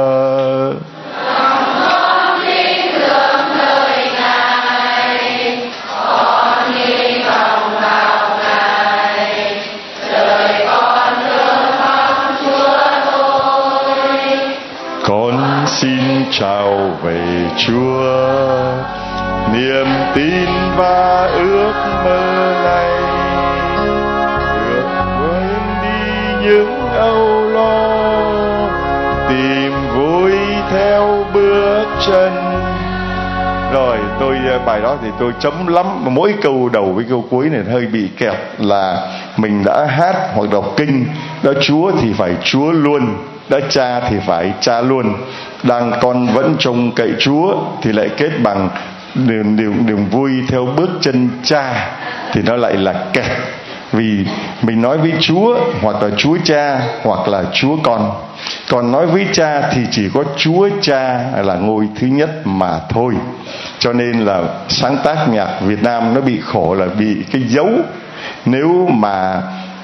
Con xin chào về Chúa, niềm tin và ước mơ này được quên đi những âu lo, tìm vui theo bước chân Rồi tôi bài đó thì tôi chấm lắm, mỗi câu đầu với câu cuối này hơi bị kẹt, là mình đã hát hoặc đọc kinh, đã Chúa thì phải Chúa luôn, đã Cha thì phải Cha luôn, đang con vẫn trông cậy Chúa thì lại kết bằng niềm vui theo bước chân Cha, thì nó lại là kẹt. Vì mình nói với Chúa hoặc là Chúa Cha hoặc là Chúa Con, còn nói với Cha thì chỉ có Chúa Cha là ngôi thứ nhất mà thôi. Cho nên là sáng tác nhạc Việt Nam nó bị khổ là bị cái dấu. Nếu mà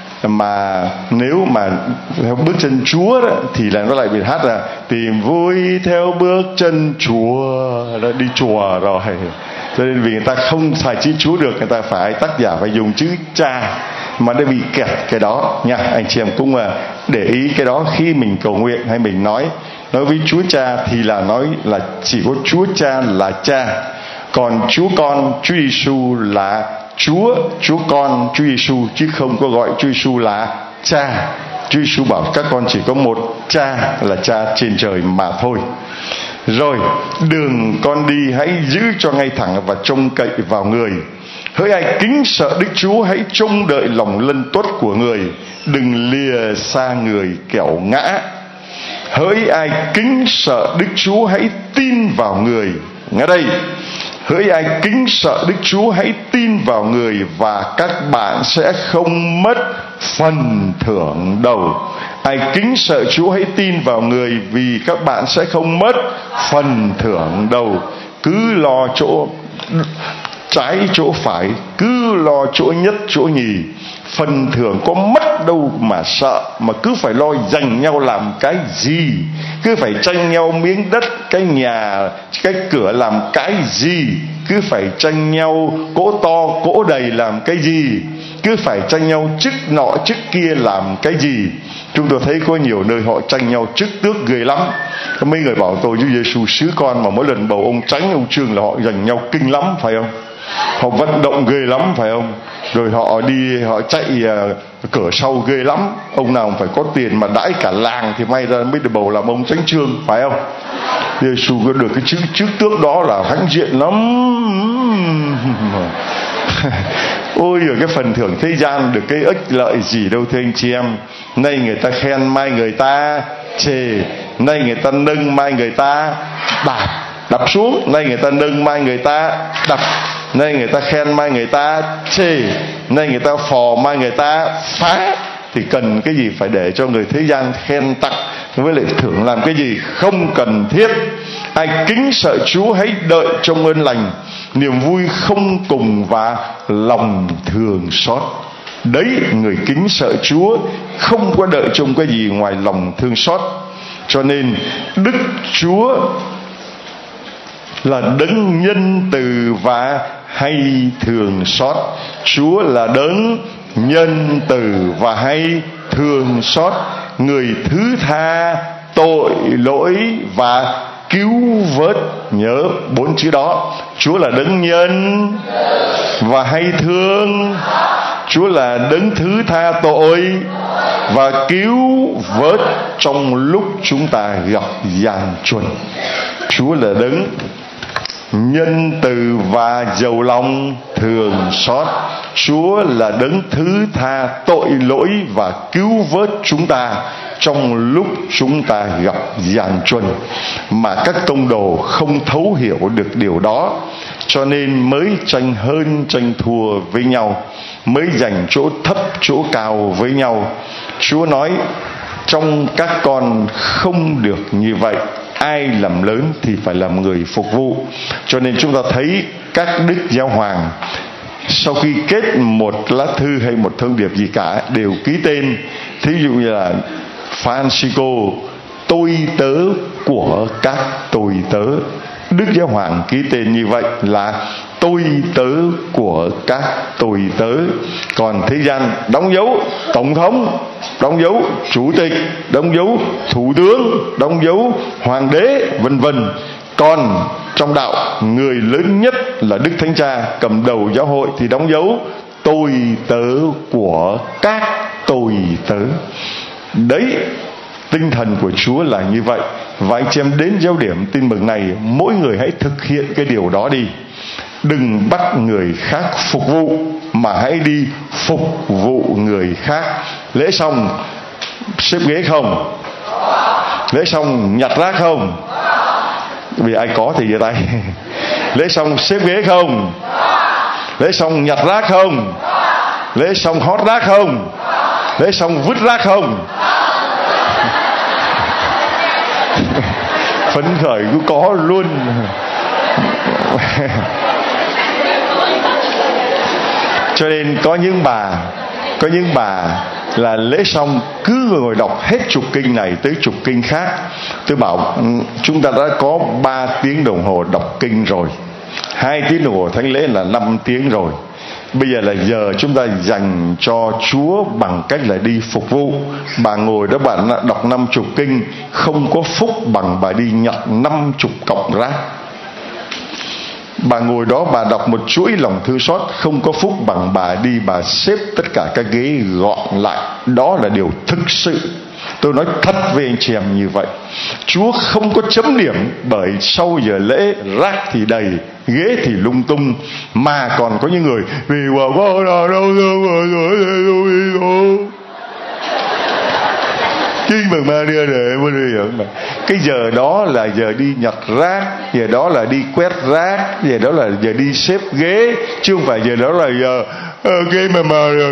theo bước chân Chúa đó, thì là nó lại bị hát là tìm vui theo bước chân Chúa, đã đi chùa rồi. Cho nên vì người ta không xài chữ Chúa được, người ta phải tác giả phải dùng chữ Cha, mà đã bị kẹt cái đó nha. Anh chị em cũng để ý cái đó khi mình cầu nguyện hay mình nói với Chúa Cha thì là nói là chỉ có Chúa Cha là Cha, còn Chúa Con Chúa Giêsu là Chúa Con Chúa Giêsu, chứ không có gọi Chúa Giêsu là Cha. Chúa Giêsu bảo các con chỉ có một Cha là Cha trên trời mà thôi. Rồi, đường con đi hãy giữ cho ngay thẳng và trông cậy vào người. Hỡi ai kính sợ Đức Chúa, hãy trông đợi lòng lân tuất của người, đừng lìa xa người kẻo ngã. Hỡi ai kính sợ Đức Chúa, hãy tin vào người. Nghe đây, hỡi ai kính sợ Đức Chúa, hãy tin vào người, và các bạn sẽ không mất phần thưởng đâu. Ai kính sợ Chúa hãy tin vào người, vì các bạn sẽ không mất phần thưởng đâu. Cứ lo chỗ trái chỗ phải, cứ lo chỗ nhất chỗ nhì, phần thưởng có mất đâu mà sợ, mà cứ phải lo giành nhau làm cái gì, cứ phải tranh nhau miếng đất, cái nhà, cái cửa làm cái gì, cứ phải tranh nhau cỗ to cỗ đầy làm cái gì, cứ phải tranh nhau chức nọ chức kia làm cái gì. Chúng tôi thấy có nhiều nơi họ tranh nhau chức tước ghê lắm. Có mấy người bảo tôi Chúa Giêsu xứ con mà mỗi lần bầu ông Tránh ông Trương là họ giành nhau kinh lắm, phải không? Họ vận động ghê lắm, phải không? Rồi họ đi họ chạy cửa sau ghê lắm. Ông nào phải có tiền mà đãi cả làng thì may ra mới được bầu làm ông Tránh Trương, phải không? Giêsu có được cái chức tước đó là hãnh diện lắm. Ôi giời, cái phần thưởng thế gian được cái ích lợi gì đâu thưa anh chị em. Nay người ta khen, mai người ta chê. Nay người ta nâng, mai người ta đập xuống. Nay người ta nâng, mai người ta đập. Nay người ta khen, mai người ta chê. Nay người ta phò, mai người ta phá. Thì cần cái gì phải để cho người thế gian khen tặng với lại thưởng làm cái gì? Không cần thiết. Ai kính sợ Chúa hãy đợi trong ơn lành, niềm vui không cùng và lòng thương xót. Đấy, người kính sợ Chúa không có đợi trông cái gì ngoài lòng thương xót. Cho nên Đức Chúa là đấng nhân từ và hay thương xót. Chúa là đấng nhân từ và hay thương xót, người thứ tha tội lỗi và cứu vớt. Nhớ 4 chữ đó. Chúa là đấng nhân và hay thương. Chúa là đấng thứ tha tội và cứu vớt trong lúc chúng ta gặp gian truân. Chúa là đấng nhân từ và giàu lòng thương xót. Chúa là đấng thứ tha tội lỗi và cứu vớt chúng ta trong lúc chúng ta gặp gian truân. Mà các tông đồ không thấu hiểu được điều đó, cho nên mới tranh hơn tranh thua với nhau, mới giành chỗ thấp chỗ cao với nhau. Chúa nói trong các con không được như vậy. Ai làm lớn thì phải làm người phục vụ. Cho nên chúng ta thấy các đức giáo hoàng sau khi kết một lá thư hay một thông điệp gì cả đều ký tên. Thí dụ như là Francisco, tôi tớ của các tôi tớ. Đức Giáo Hoàng ký tên như vậy là tôi tớ của các tôi tớ. Còn thế gian đóng dấu tổng thống, đóng dấu chủ tịch, đóng dấu thủ tướng, đóng dấu hoàng đế, vân vân. Còn trong đạo, người lớn nhất là Đức Thánh Cha cầm đầu giáo hội thì đóng dấu tôi tớ của các tôi tớ. Đấy Tinh thần của Chúa là như vậy. Và anh chị em đến giáo điểm tin mừng này, mỗi người hãy thực hiện cái điều đó đi. Đừng bắt người khác phục vụ, mà hãy đi phục vụ người khác. Lễ xong xếp ghế không? Lễ xong nhặt rác không? Vì ai có thì giơ tay. Lễ xong xếp ghế không? Lễ xong nhặt rác không? Lễ xong hót rác không? Lễ xong vứt rác không? Phấn khởi cứ có luôn. Cho nên có những bà là lễ xong cứ ngồi đọc hết chục kinh này tới chục kinh khác. Tôi bảo chúng ta đã có 3 tiếng đồng hồ đọc kinh rồi, 2 tiếng đồng hồ thánh lễ là 5 tiếng rồi. Bây giờ là giờ chúng ta dành cho Chúa bằng cách là đi phục vụ. Bà ngồi đó bà đọc 50 kinh, không có phúc bằng bà đi nhặt 50 cọng rác. Bà ngồi đó bà đọc một chuỗi lòng thương xót, không có phúc bằng bà đi bà xếp tất cả các ghế gọn lại. Đó là điều thực sự. Tôi nói thật với anh chị em như vậy. Chúa không có chấm điểm bởi sau giờ lễ rác thì đầy, ghế thì lung tung, mà còn có những người vì quả có nào đâu Kinh mừng Maria để mới hưởng mà. Cái giờ đó là giờ đi nhặt rác, giờ đó là đi quét rác, giờ đó là giờ đi xếp ghế, chứ không phải giờ đó là giờ cái mà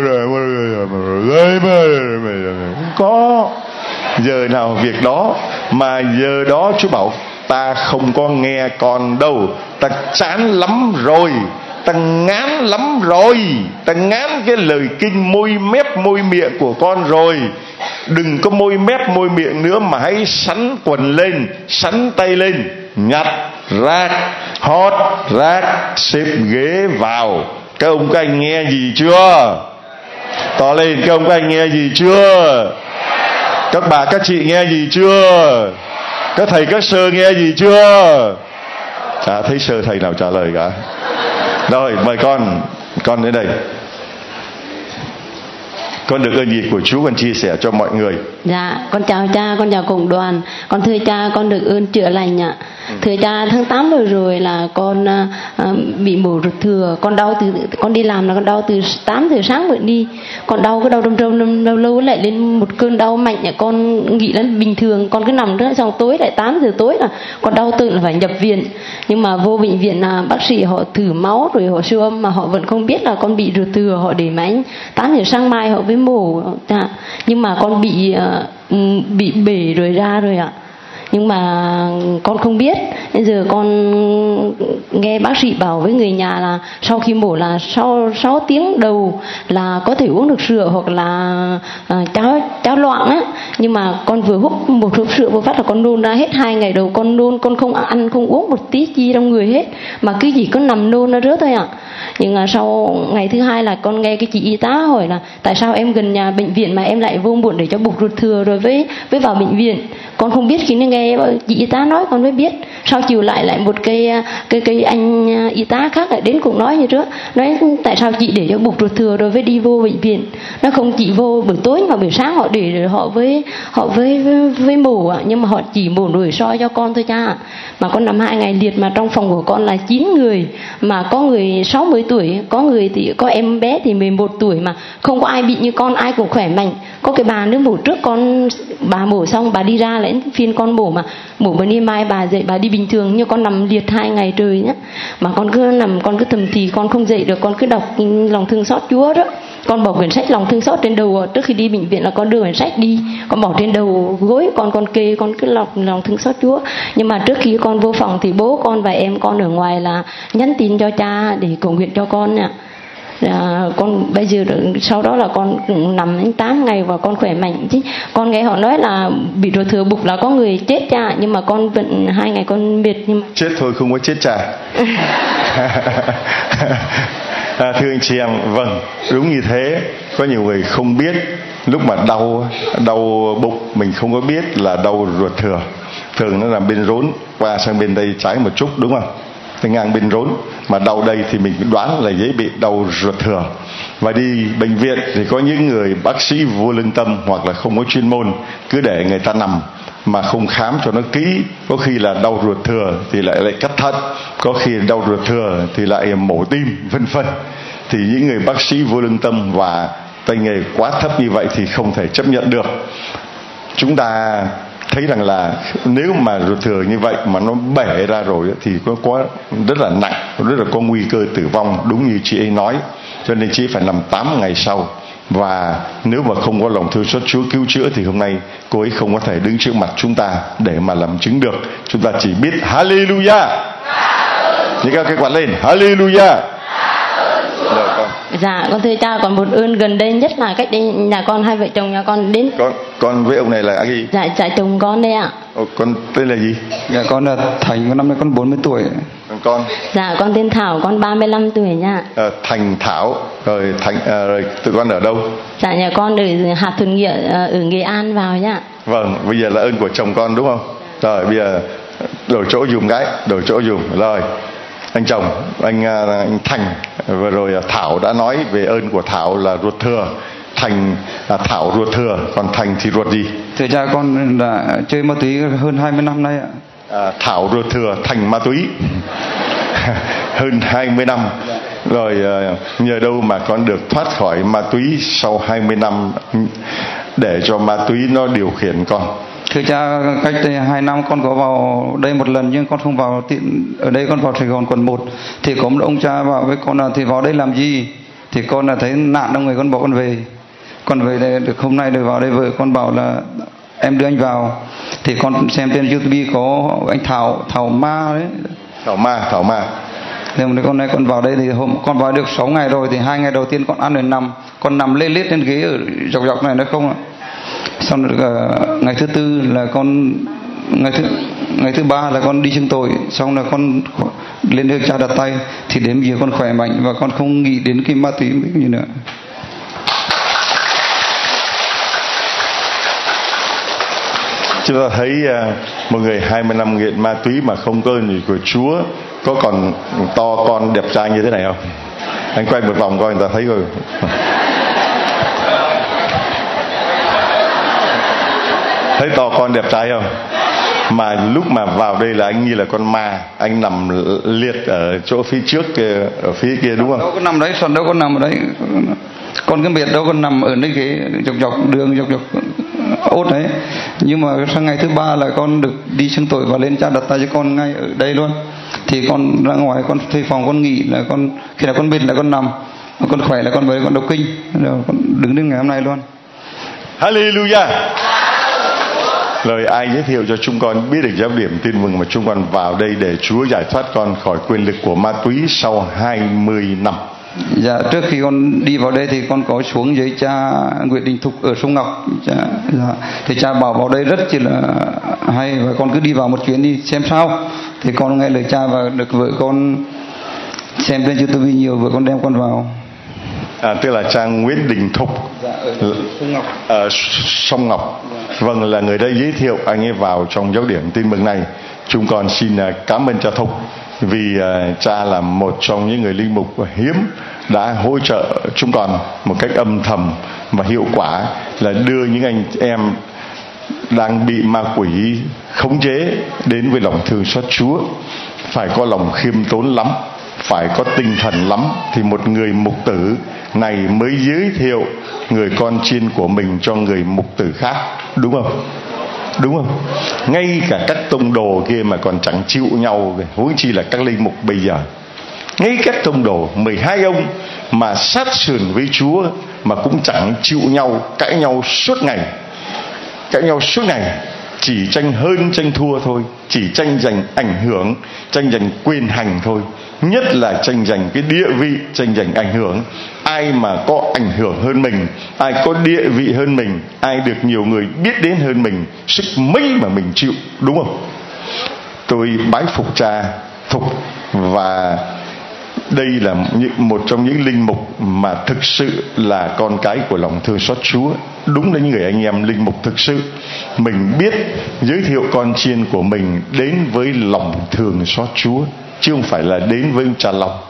không có giờ nào việc đó. Mà giờ đó Chúa bảo ta không có nghe con đâu, ta chán lắm rồi, ta ngán lắm rồi, ta ngán cái lời kinh môi mép môi miệng của con rồi. Đừng có môi mép môi miệng nữa, mà hãy sắn quần lên, sắn tay lên, nhặt rác, hót rác, xếp ghế vào. Các ông các anh nghe gì chưa? To lên, các ông các anh nghe gì chưa? Các bà các chị nghe gì chưa? Các thầy các sơ nghe gì chưa? Chả thấy sơ thầy nào trả lời cả. Rồi mời con đến đây. Con được ơn gì của Chúa con chia sẻ cho mọi người. Dạ, con chào cha, con chào cộng đoàn. Con thưa cha, con được ơn chữa lành ạ. Thưa cha, tháng 8 vừa rồi là con bị mổ ruột thừa. Con đau con đi làm là con đau từ 8 giờ sáng mới đi. Con đau cái đau đâm lâu lại lên một cơn đau mạnh. Con nghĩ là bình thường, con cứ nằm đó, xong tối lại 8 giờ tối là con đau tự là phải nhập viện. Nhưng mà vô bệnh viện là bác sĩ họ thử máu rồi họ siêu âm mà họ vẫn không biết là con bị ruột thừa. Họ để máy 8 giờ sáng mai họ mới mổ. Nhưng mà con bị bể rồi ra rồi ạ. Nhưng mà con không biết. Bây giờ con nghe bác sĩ bảo với người nhà là sau khi mổ là sau 6 tiếng đầu là có thể uống được sữa hoặc là cháo loãng á. Nhưng mà con vừa hút một hộp sữa vừa phát là con nôn ra hết. 2 ngày đầu con nôn, con không ăn không uống một tí chi trong người hết, mà cứ chỉ có nằm nôn nó rớt thôi ạ. Nhưng mà sau ngày thứ 2 là con nghe cái chị y tá hỏi là tại sao em gần nhà bệnh viện mà em lại vô muộn để cho bục ruột thừa rồi với vào bệnh viện. Con không biết, khi nghe chị y tá nói con mới biết. Sau chiều lại một cái anh y tá khác lại đến cũng nói như trước, nói tại sao chị để cho bục ruột thừa rồi với đi vô bệnh viện. Nó không chỉ vô buổi tối mà buổi sáng họ để rồi họ với mổ ạ. Nhưng mà họ chỉ mổ nội soi cho con thôi cha. Mà con nằm 2 ngày liệt, mà trong phòng của con là 9 người, mà có người 60 tuổi, có người thì có em bé thì 11 tuổi, mà không có ai bị như con, ai cũng khỏe mạnh. Có cái bà nữa mổ trước con, bà mổ xong bà đi ra lại phiên con mổ, mà mổ bên đi mai bà dậy bà đi bình thường, như con nằm liệt 2 ngày trời nhá. Mà con cứ nằm, con cứ thầm thì con không dậy được, con cứ đọc lòng thương xót Chúa đó. Con bỏ quyển sách lòng thương xót trên đầu, trước khi đi bệnh viện là con đưa quyển sách đi, con bỏ trên đầu gối, con kê, con cứ đọc lòng thương xót Chúa. Nhưng mà trước khi con vô phòng thì bố con và em con ở ngoài là nhắn tin cho cha để cầu nguyện cho con nè. Con bây giờ sau đó là con nằm đến 8 ngày và con khỏe mạnh chứ. Con nghe họ nói là bị ruột thừa bục là có người chết cha, nhưng mà con vẫn 2 ngày con mệt. Nhưng mà chết thôi không có chết cha. Thưa anh chị em, vâng, đúng như thế. Có nhiều người không biết, lúc mà đau bụng mình không có biết là đau ruột thừa. Thường nó nằm bên rốn qua sang bên đây trái một chút, đúng không? Cái ngang bên rốn, mà đau đây thì mình đoán là dễ bị đau ruột thừa. Và đi bệnh viện thì có những người bác sĩ vô lương tâm hoặc là không có chuyên môn, cứ để người ta nằm mà không khám cho nó kỹ, có khi là đau ruột thừa thì lại cắt thận, có khi đau ruột thừa thì lại mổ tim, vân vân. Thì những người bác sĩ vô lương tâm và tay nghề quá thấp như vậy thì không thể chấp nhận được. Chúng ta thấy rằng là nếu mà ruột thừa như vậy mà nó bể ra rồi thì có rất là nặng, rất là có nguy cơ tử vong, đúng như chị ấy nói. Cho nên chị phải nằm 8 ngày sau. Và nếu mà không có lòng thương xót Chúa cứu chữa thì hôm nay cô ấy không có thể đứng trước mặt chúng ta để mà làm chứng được. Chúng ta chỉ biết Hallelujah. Như các bạn lên Hallelujah. Dạ con thưa cha, còn một ơn gần đây nhất là cách đây nhà con, hai vợ chồng nhà con đến. Con với ông này là ai? Dạ chồng con đây ạ. Con tên là gì? Dạ con là Thành, năm nay con 40 tuổi. Con? Dạ con tên Thảo, con 35 tuổi nha. Thành Thảo, rồi rồi tụi con ở đâu? Dạ nhà con ở hạt Thuận Nghĩa ở Nghệ An vào nhá. Vâng, bây giờ là ơn của chồng con đúng không? Rồi bây giờ đổi chỗ dùm cái, đổi chỗ dùm. Rồi anh chồng, anh Thành vừa rồi Thảo đã nói về ơn của Thảo là ruột thừa. Thành Thảo ruột thừa, còn Thành thì ruột gì? Thưa cha, con là chơi ma túy hơn 20 năm nay ạ. Thảo ruột thừa, Thành ma túy hơn 20 năm. Rồi nhờ đâu mà con được thoát khỏi ma túy sau 20 năm để cho ma túy nó điều khiển con? Thưa cha, cách đây 2 năm con có vào đây một lần nhưng con không vào ở đây, con vào Sài Gòn quận 1. Thì có một ông cha bảo với con là thì vào đây làm gì? Thì con là thấy nạn trong người, con bảo con về. Con về đây được hôm nay được vào đây, vợ con bảo là em đưa anh vào. Thì con xem trên YouTube có anh Thảo Ma đấy. Thảo Ma. Thì hôm nay con vào đây thì con vào được 6 ngày rồi, thì 2 ngày đầu tiên con ăn rồi nằm, con nằm lê lết trên ghế ở dọc này nó không ạ. Xong rồi ngày thứ tư là con ngày thứ ba là con đi xưng tội, xong là con lên được cha đặt tay thì đến giờ con khỏe mạnh và con không nghĩ đến cái ma túy gì nữa. Chúng ta thấy một người 20 năm nghiện ma túy mà không có gì của Chúa có còn to con đẹp trai như thế này không? Anh quay một vòng coi người ta thấy rồi. Thấy to con đẹp trai không? Mà lúc mà vào đây là anh như là con ma, anh nằm liệt ở chỗ phía trước kia, ở phía kia đúng không? Đâu có nằm đấy, son đâu có nằm ở đấy. Con cái biệt đâu có nằm ở nơi ghế dọc đường dọc ốt đấy. Nhưng mà sang ngày thứ ba là con được đi xưng tội và lên cha đặt tay cho con ngay ở đây luôn. Thì con ra ngoài, con thuê phòng con nghỉ, là con khi nào con mệt là con nằm, con khỏe là con về con đọc kinh, rồi con đứng đến ngày hôm nay luôn. Hallelujah. Lời ai giới thiệu cho chúng con biết được giáo điểm tin mừng mà chúng con vào đây để Chúa giải thoát con khỏi quyền lực của ma túy sau 20 năm? Dạ, trước khi con đi vào đây thì con có xuống với cha Nguyễn Đình Thục ở Sông Ngọc. Thì cha bảo vào đây rất chỉ là hay, và con cứ đi vào một chuyến đi xem sao. Thì con nghe lời cha và được vợ con xem trên YouTube nhiều, vợ con đem con vào. Tức là cha Nguyễn Đình Thục. Dạ, ở Sông Ngọc. Ở Sông Ngọc. Vâng, là người đã giới thiệu anh ấy vào trong giáo điểm tin mừng này. Chúng con xin cảm ơn cha Thục, vì cha là một trong những người linh mục hiếm đã hỗ trợ chúng con một cách âm thầm và hiệu quả, là đưa những anh em đang bị ma quỷ khống chế đến với lòng thương xót Chúa. Phải có lòng khiêm tốn lắm, phải có tinh thần lắm thì một người mục tử này mới giới thiệu người con chiên của mình cho người mục tử khác, đúng không? Đúng không? Ngay cả các tông đồ kia mà còn chẳng chịu nhau, huống chi là các linh mục bây giờ. Ngay các tông đồ 12 ông mà sát sườn với Chúa mà cũng chẳng chịu nhau, cãi nhau suốt ngày. Cãi nhau suốt ngày, chỉ tranh hơn tranh thua thôi, chỉ tranh giành ảnh hưởng, tranh giành quyền hành thôi. Nhất là tranh giành cái địa vị, tranh giành ảnh hưởng. Ai mà có ảnh hưởng hơn mình, ai có địa vị hơn mình, ai được nhiều người biết đến hơn mình, sức mấy mà mình chịu, đúng không? Tôi bái phục cha Thục, và đây là một trong những linh mục mà thực sự là con cái của lòng thương xót Chúa. Đúng là những người anh em linh mục thực sự. Mình biết giới thiệu con chiên của mình đến với lòng thương xót Chúa, chứ không phải là đến với ông cha Long.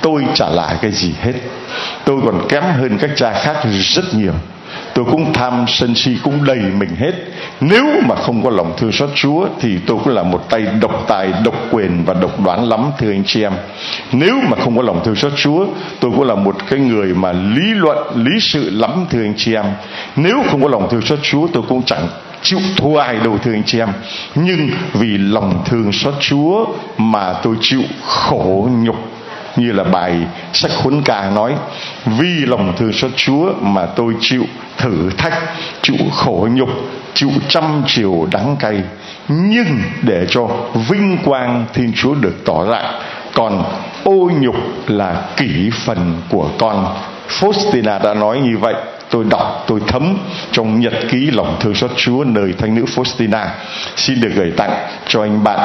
tôi trả lại cái gì hết. Tôi còn kém hơn các cha khác rất nhiều. Tôi cũng tham sân si, cũng đầy mình hết. Nếu mà không có lòng thương xót Chúa thì tôi cũng là một tay độc tài, độc quyền và độc đoán lắm, thưa anh chị em. Nếu mà không có lòng thương xót Chúa, tôi cũng là một cái người mà lý luận, lý sự lắm, thưa anh chị em. Nếu không có lòng thương xót Chúa, tôi cũng chẳng chịu thua ai đâu, thưa anh chị em. Nhưng vì lòng thương xót Chúa mà tôi chịu khổ nhục, như là bài sách Huấn Ca nói, vì lòng thương xót Chúa mà tôi chịu thử thách, chịu khổ nhục, chịu trăm chiều đắng cay, nhưng để cho vinh quang Thiên Chúa được tỏ rạng. Còn ô nhục là kỷ phần của con. Faustina đã nói như vậy. Tôi đọc, tôi thấm trong nhật ký lòng thương xót Chúa nơi thánh nữ Faustina. Xin được gửi tặng cho anh bạn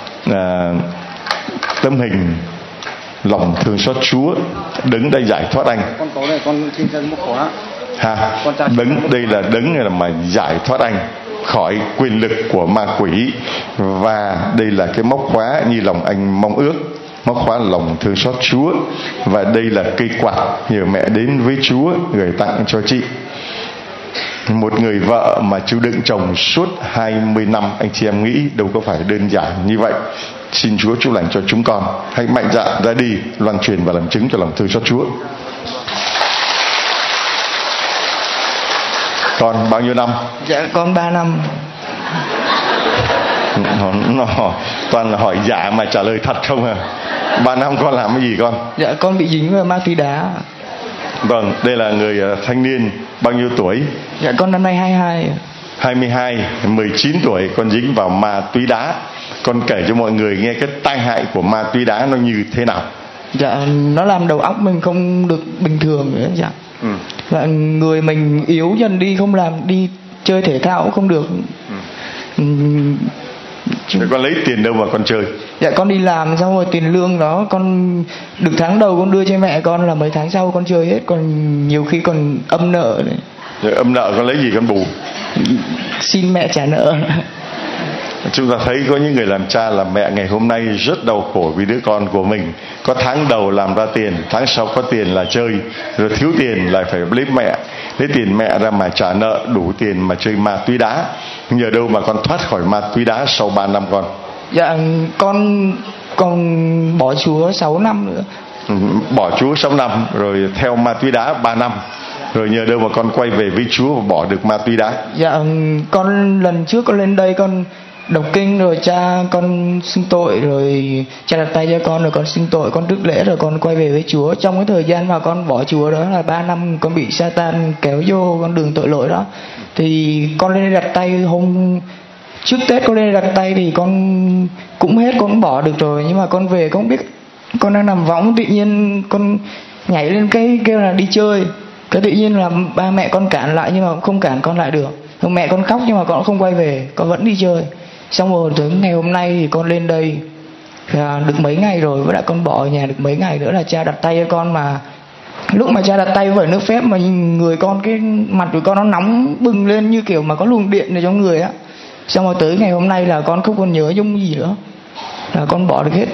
tấm hình lòng thương xót Chúa, đấng đã giải thoát anh. Con có này, con xin cho một khóa. Đấng đây là đấng mà giải thoát anh khỏi quyền lực của ma quỷ. Và đây là cái móc khóa như lòng anh mong ước, móc khóa lòng thương xót Chúa. Và đây là cây quạt nhờ mẹ đến với Chúa gửi tặng cho chị. Một người vợ mà chịu đựng chồng suốt 20 năm, anh chị em nghĩ đâu có phải đơn giản như vậy. Xin Chúa chúc lành cho chúng con. Hãy mạnh dạn ra đi loan truyền và làm chứng cho lòng thương xót Chúa. Con bao nhiêu năm? Dạ con 3 năm. Nó toàn là hỏi dạ mà trả lời thật không à. 3 năm con làm cái gì con? Dạ con bị dính vào ma túy đá. Vâng, đây là người thanh niên bao nhiêu tuổi? Dạ con năm nay 22. 22, 19 tuổi con dính vào ma túy đá. Con kể cho mọi người nghe cái tai hại của ma túy đá nó như thế nào. Dạ nó làm đầu óc mình không được bình thường nữa dạ. Và người mình yếu dần đi, không làm đi chơi thể thao cũng không được. Rồi con lấy tiền đâu mà con chơi? Dạ con đi làm xong rồi tiền lương đó con được tháng đầu con đưa cho mẹ con, là mấy tháng sau con chơi hết, còn nhiều khi còn âm nợ này. Rồi âm nợ con lấy gì con bù? Xin mẹ trả nợ. Chúng ta thấy có những người làm cha làm mẹ ngày hôm nay rất đau khổ vì đứa con của mình. Có tháng đầu làm ra tiền, tháng sau có tiền là chơi, rồi thiếu tiền lại phải lấy tiền mẹ ra mà trả nợ, đủ tiền mà chơi ma túy đá. Nhờ đâu mà con thoát khỏi ma túy đá sau 3 năm con? Dạ con bỏ Chúa 6 năm nữa. Bỏ Chúa 6 năm rồi theo ma túy đá 3 năm. Rồi nhờ đâu mà con quay về với Chúa và bỏ được ma túy đá? Dạ con lần trước con lên đây con đọc kinh rồi cha con xưng tội, rồi cha đặt tay cho con rồi con xưng tội, con rước lễ rồi con quay về với Chúa. Trong cái thời gian mà con bỏ Chúa đó là 3 năm con bị Satan kéo vô con đường tội lỗi đó. Thì con lên đặt tay hôm trước Tết, con lên đặt tay thì con cũng hết, con cũng bỏ được rồi. Nhưng mà con về con biết con đang nằm võng, tự nhiên con nhảy lên cái kêu là đi chơi. Cái tự nhiên là ba mẹ con cản lại nhưng mà không cản con lại được. Mẹ con khóc nhưng mà con không quay về, con vẫn đi chơi. Xong rồi tới ngày hôm nay thì con lên đây được mấy ngày rồi, với lại con bỏ ở nhà được mấy ngày nữa là cha đặt tay cho con. Mà lúc mà cha đặt tay với nước phép mà người con, cái mặt của con nó nóng bừng lên như kiểu mà có luồng điện ở trong người á. Xong rồi tới ngày hôm nay là con không còn nhớ nhung gì nữa, là con bỏ được hết.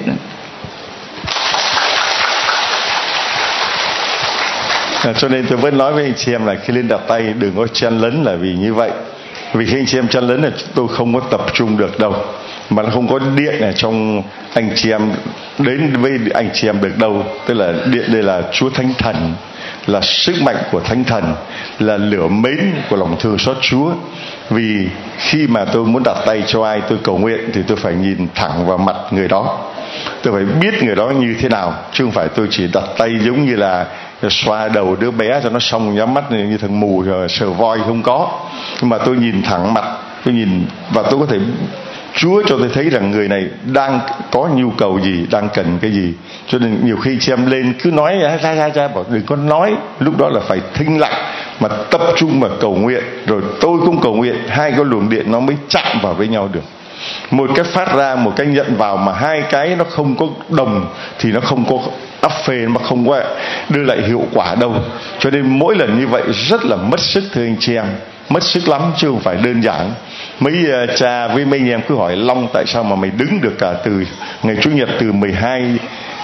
Cho nên tôi vẫn nói với anh chị em là khi lên đặt tay đừng có chen lấn, là vì như vậy. Vì khi anh chị em chen lấn là tôi không có tập trung được đâu, mà nó không có điện ở trong anh chị em đến với anh chị em được đâu. Tức là điện đây là Chúa Thánh Thần, là sức mạnh của Thánh Thần, là lửa mến của lòng thương xót Chúa. Vì khi mà tôi muốn đặt tay cho ai, tôi cầu nguyện thì tôi phải nhìn thẳng vào mặt người đó, tôi phải biết người đó như thế nào, chứ không phải tôi chỉ đặt tay giống như là xoa đầu đứa bé cho nó xong nhắm mắt như thằng mù rồi sờ voi, không có. Nhưng mà tôi nhìn thẳng mặt, tôi nhìn và tôi có thể Chúa cho tôi thấy rằng người này đang có nhu cầu gì, đang cần cái gì. Cho nên nhiều khi chị em lên cứ nói ra bảo đừng có nói, lúc đó là phải thinh lặng mà tập trung vào cầu nguyện. Rồi tôi cũng cầu nguyện, hai cái luồng điện nó mới chạm vào với nhau được. Một cái phát ra, một cái nhận vào, mà hai cái nó không có đồng thì nó không có áp phê, mà không có đưa lại hiệu quả đâu. Cho nên mỗi lần như vậy rất là mất sức, thưa anh chị em, mất sức lắm chứ không phải đơn giản. Mấy cha với mấy anh em cứ hỏi Long tại sao mà mày đứng được cả từ ngày Chủ nhật từ 12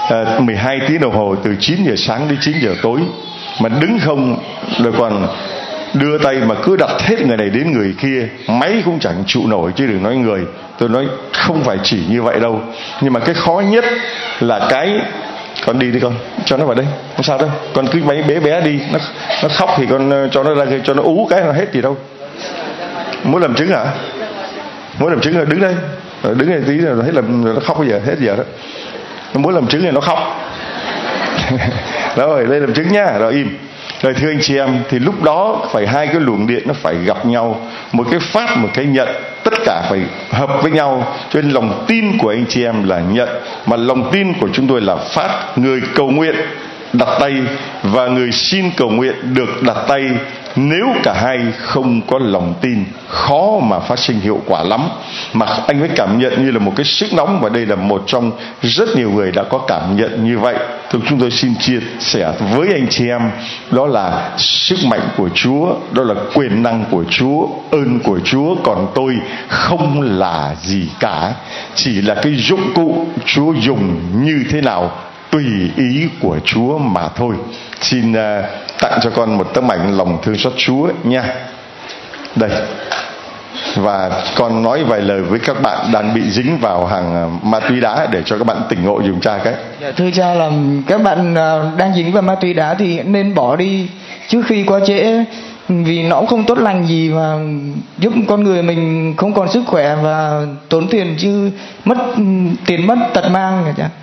12 tiếng đồng hồ từ 9 giờ sáng đến 9 giờ tối, mà đứng không rồi còn đưa tay mà cứ đặt hết người này đến người kia, máy cũng chẳng trụ nổi chứ đừng nói người. Tôi nói không phải chỉ như vậy đâu, nhưng mà cái khó nhất là cái con đi con cho nó vào đây, không sao đâu, con cứ mấy bé đi, nó khóc thì con cho nó ra, cho nó ú cái là hết gì đâu. Muốn làm chứng hả? Muốn làm chứng là đứng đây, đứng đây tí rồi hết làm nó khóc, bây giờ hết giờ đó. Nó muốn làm chứng thì nó khóc. Rồi đây làm chứng nhá, rồi im. Rồi thưa anh chị em, thì lúc đó phải hai cái luồng điện nó phải gặp nhau, một cái phát một cái nhận, tất cả phải hợp với nhau. Cho nên lòng tin của anh chị em là nhận, mà lòng tin của chúng tôi là phát. Người cầu nguyện đặt tay và người xin cầu nguyện được đặt tay. Nếu cả hai không có lòng tin, khó mà phát sinh hiệu quả lắm, mà anh mới cảm nhận như là một cái sức nóng. Và đây là một trong rất nhiều người đã có cảm nhận như vậy. Thì chúng tôi xin chia sẻ với anh chị em, đó là sức mạnh của Chúa, đó là quyền năng của Chúa, ơn của Chúa. Còn tôi không là gì cả, chỉ là cái dụng cụ Chúa dùng như thế nào tùy ý của Chúa mà thôi. Xin tặng cho con một tấm ảnh lòng thương xót Chúa nha. Đây. Và con nói vài lời với các bạn đang bị dính vào hàng ma túy đá để cho các bạn tỉnh ngộ dùm cha cái. Dạ, thưa cha, là các bạn đang dính vào ma túy đá thì nên bỏ đi trước khi quá trễ, vì nó cũng không tốt lành gì mà giúp con người mình không còn sức khỏe và tốn tiền, chứ mất tiền mất tật mang hả cha?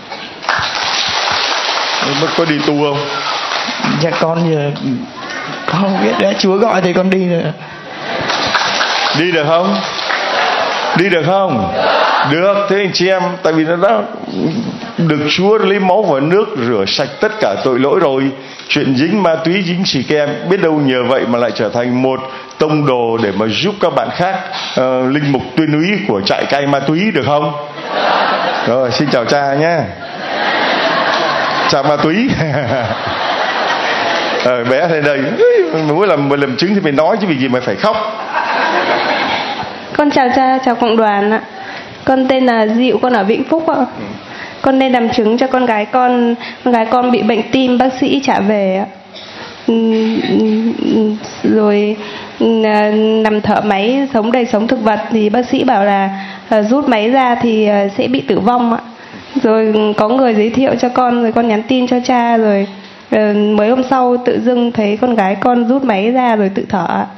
Có đi tu không? Dạ con giờ không biết đấy, Chúa gọi thì con đi rồi. Đi được không? Đi được không? Được. Thế anh chị em, tại vì nó đã được Chúa lấy máu và nước rửa sạch tất cả tội lỗi rồi. Chuyện dính ma túy, dính xì kem, biết đâu nhờ vậy mà lại trở thành một tông đồ để mà giúp các bạn khác, linh mục tuyên úy của trại cai ma túy, được không? Rồi, xin chào cha nhé. Chào ma túy. Bé lên đây, mình muốn làm chứng thì mình nói chứ vì gì mà phải khóc. Con chào cha, chào cộng đoàn ạ. Con tên là Diệu, con ở Vĩnh Phúc ạ. Con nên làm chứng cho con gái con bị bệnh tim, bác sĩ trả về ạ. Rồi nằm thở máy, sống đầy sống thực vật thì bác sĩ bảo là rút máy ra thì sẽ bị tử vong ạ. Rồi có người giới thiệu cho con, rồi con nhắn tin cho cha, rồi mới hôm sau tự dưng thấy con gái con rút máy ra rồi tự thở ạ.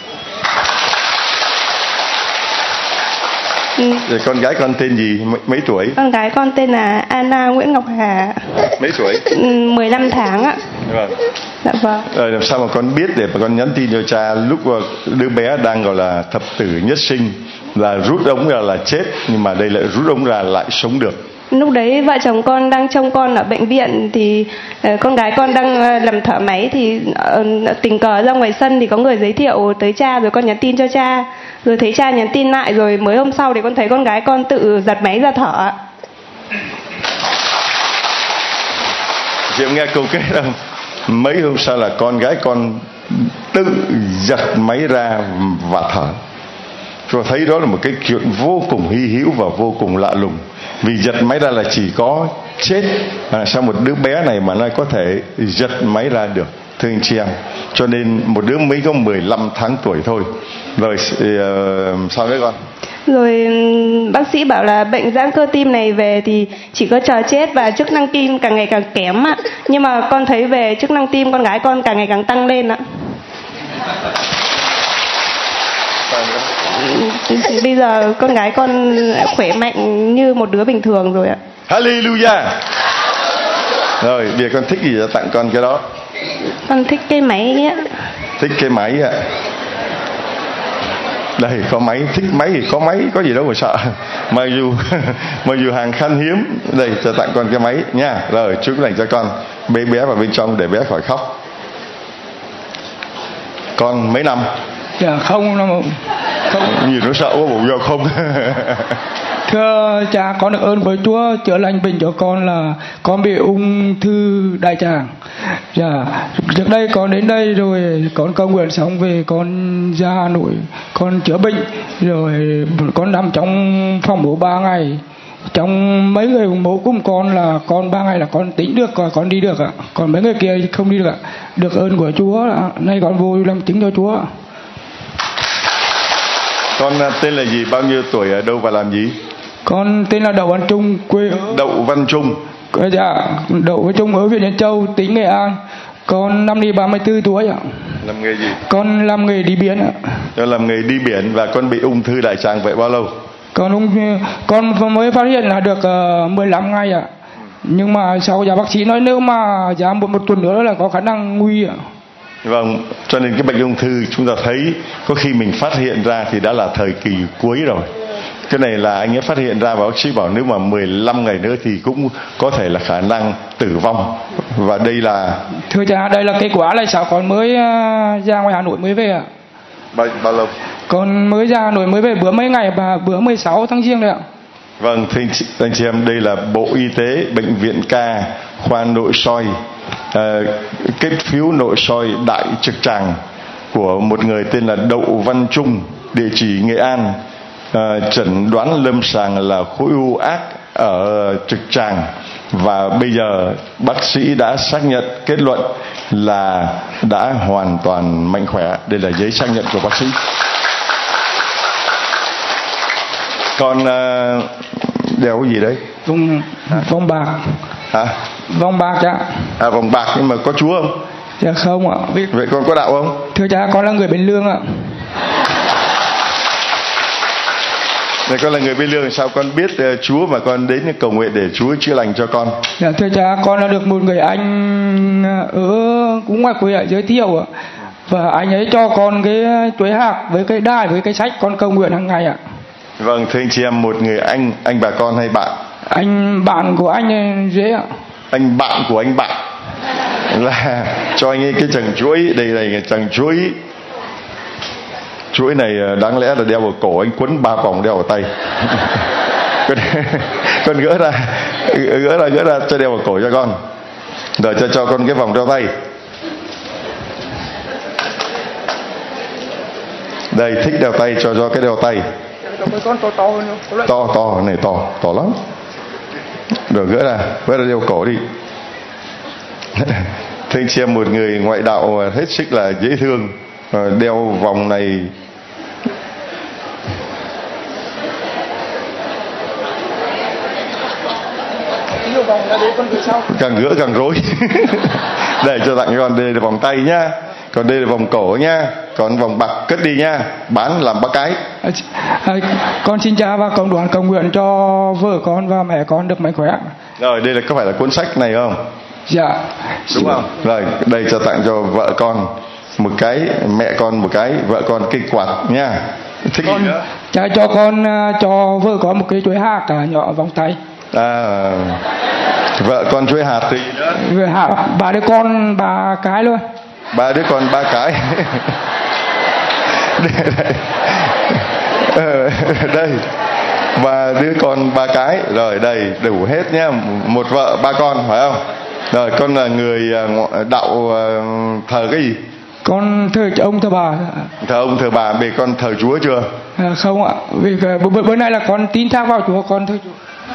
Rồi con gái con tên gì, mấy tuổi? Con gái con tên là Anna Nguyễn Ngọc Hà. Mấy tuổi? 15 tháng ạ. Vâng. Dạ vâng. Rồi làm sao mà con biết để mà con nhắn tin cho cha lúc đứa bé đang gọi là thập tử nhất sinh, là rút ống ra là chết, nhưng mà đây lại rút ống ra lại sống được. Lúc đấy vợ chồng con đang trông con ở bệnh viện thì con gái con đang làm thở máy, thì tình cờ ra ngoài sân thì có người giới thiệu tới cha, rồi con nhắn tin cho cha, rồi thấy cha nhắn tin lại, rồi mới hôm sau thì con thấy con gái con tự giật máy ra thở. Chị nghe câu kết không? Mấy hôm sau là con gái con tự giật máy ra và thở. Tôi thấy đó là một cái chuyện vô cùng hy hữu và vô cùng lạ lùng. Vì giật máy ra là chỉ có chết, sao một đứa bé này mà nó có thể giật máy ra được, thưa anh chị em. Cho nên một đứa mới có 15 tháng tuổi thôi. Rồi sao nữa con? Rồi bác sĩ bảo là bệnh giãn cơ tim này về thì chỉ có chờ chết và chức năng tim càng ngày càng kém ạ. Nhưng mà con thấy về chức năng tim con gái con càng ngày càng tăng lên ạ. Bây giờ con gái con khỏe mạnh như một đứa bình thường rồi ạ. Hallelujah. Rồi bây giờ con thích gì tặng con cái đó? Con thích cái máy ạ. Thích cái máy ạ. Đây có máy, thích máy thì có máy, có gì đâu mà sợ. Mà dù hàng khan hiếm. Đây cho tặng con cái máy nha. Rồi chúc lành cho con, bé vào bên trong để bé khỏi khóc. Con mấy năm? Dạ không. Nhìn nó sợ quá, bụng do không. Thưa cha, con được ơn với Chúa chữa lành bệnh cho con là con bị ung thư đại tràng. Dạ, trước đây con đến đây rồi con cầu nguyện xong về con ra Hà Nội con chữa bệnh, rồi con nằm trong phòng mổ 3 ngày. Trong mấy người ủng hộ cùng con là con 3 ngày là con tính được, con đi được ạ. Còn mấy người kia không đi được ạ. Được ơn của Chúa, nay con vô làm chứng cho Chúa. Con tên là gì, bao nhiêu tuổi, ở đâu và làm gì? Con tên là Đậu Văn Trung, quê Đậu Văn Trung. Dạ, Đậu Văn Trung ở huyện Yên Châu, tỉnh Nghệ An. Con năm nay 34 tuổi ạ. Làm nghề gì? Con làm nghề đi biển ạ. Con làm nghề đi biển và con bị ung thư đại tràng vậy bao lâu? Con mới phát hiện là được 15 ngày ạ. Nhưng mà sau giờ bác sĩ nói nếu mà giá một tuần nữa là có khả năng nguy ạ. Vâng, cho nên cái bệnh ung thư chúng ta thấy có khi mình phát hiện ra thì đã là thời kỳ cuối rồi. Cái này là anh ấy phát hiện ra và bác sĩ bảo nếu mà 15 ngày nữa thì cũng có thể là khả năng tử vong. Và đây là... Thưa cha, đây là kết quả là sao con mới ra ngoài Hà Nội mới về ạ. Bao lâu? Con mới ra Hà Nội mới về bữa mấy ngày và bữa 16 tháng Giêng đấy ạ. Vâng, thưa anh chị em, đây là Bộ Y tế, Bệnh viện Ca, khoa nội soi, kết phiếu nội soi đại trực tràng của một người tên là Đậu Văn Trung, địa chỉ Nghệ An. Chẩn đoán lâm sàng là khối u ác ở trực tràng và bây giờ bác sĩ đã xác nhận kết luận là đã hoàn toàn mạnh khỏe. Đây là giấy xác nhận của bác sĩ. Con đeo cái gì đấy? Vòng bạc. Hả? Vòng bạc ạ. Vòng bạc, nhưng mà có Chúa không? Dạ không ạ. Vậy con có đạo không? Thưa cha, con là người Bến Lương ạ. Này, con là người Bến Lương, sao con biết Chúa mà con đến cầu nguyện để Chúa chữa lành cho con? Dạ thưa cha, con đã được một người anh ở cũng ngoài quê giới thiệu ạ. Và anh ấy cho con cái chuỗi hạt với cái đai với cái sách con cầu nguyện hàng ngày ạ. Vâng, thưa anh chị em, một người anh bà con hay bạn? Anh bạn của anh dễ ạ. Anh bạn của anh bạn là cho anh ấy cái chằng chuỗi, đây là chằng chuỗi này đáng lẽ là đeo vào cổ, anh quấn 3 vòng đeo vào tay. Con gỡ ra cho đeo vào cổ cho con, rồi cho con cái vòng đeo tay. Đây, thích đeo tay cho cái đeo tay. Con to hơn không? To này, to lắm. Rồi gỡ ra đeo cổ đi. Thưa anh chị em, một người ngoại đạo hết sức là dễ thương, đeo vòng này. Càng gỡ càng rối. Đây cho tặng cho con, đây là vòng tay nhá, còn đây là vòng cổ nhá, còn vòng bạc cất đi nhá, bán làm 3 cái. Con xin cha và cộng đoàn cầu nguyện cho vợ con và mẹ con được mạnh khỏe. Rồi, đây là có phải là cuốn sách này không? Dạ. Đúng không? Rồi, đây cho tặng cho vợ con một cái, mẹ con một cái, vợ con cây quạt nha. Thích gì nữa? Cha cho con cho vợ con một cái chuỗi hạt nhỏ vòng tay. Vợ con chuỗi hạt thì nữa. Hạt 3 đứa con 3 cái luôn. 3 đứa con 3 cái. Đây 3 đứa con 3 cái. Rồi đây đủ hết nhá. Một vợ 3 con phải không? Rồi con là người đạo thờ cái gì? Con thờ ông thờ bà. Thờ ông thờ bà. Về con thờ Chúa chưa? Không ạ. Vì bữa nay là con tin thác vào Chúa, con thờ Chúa.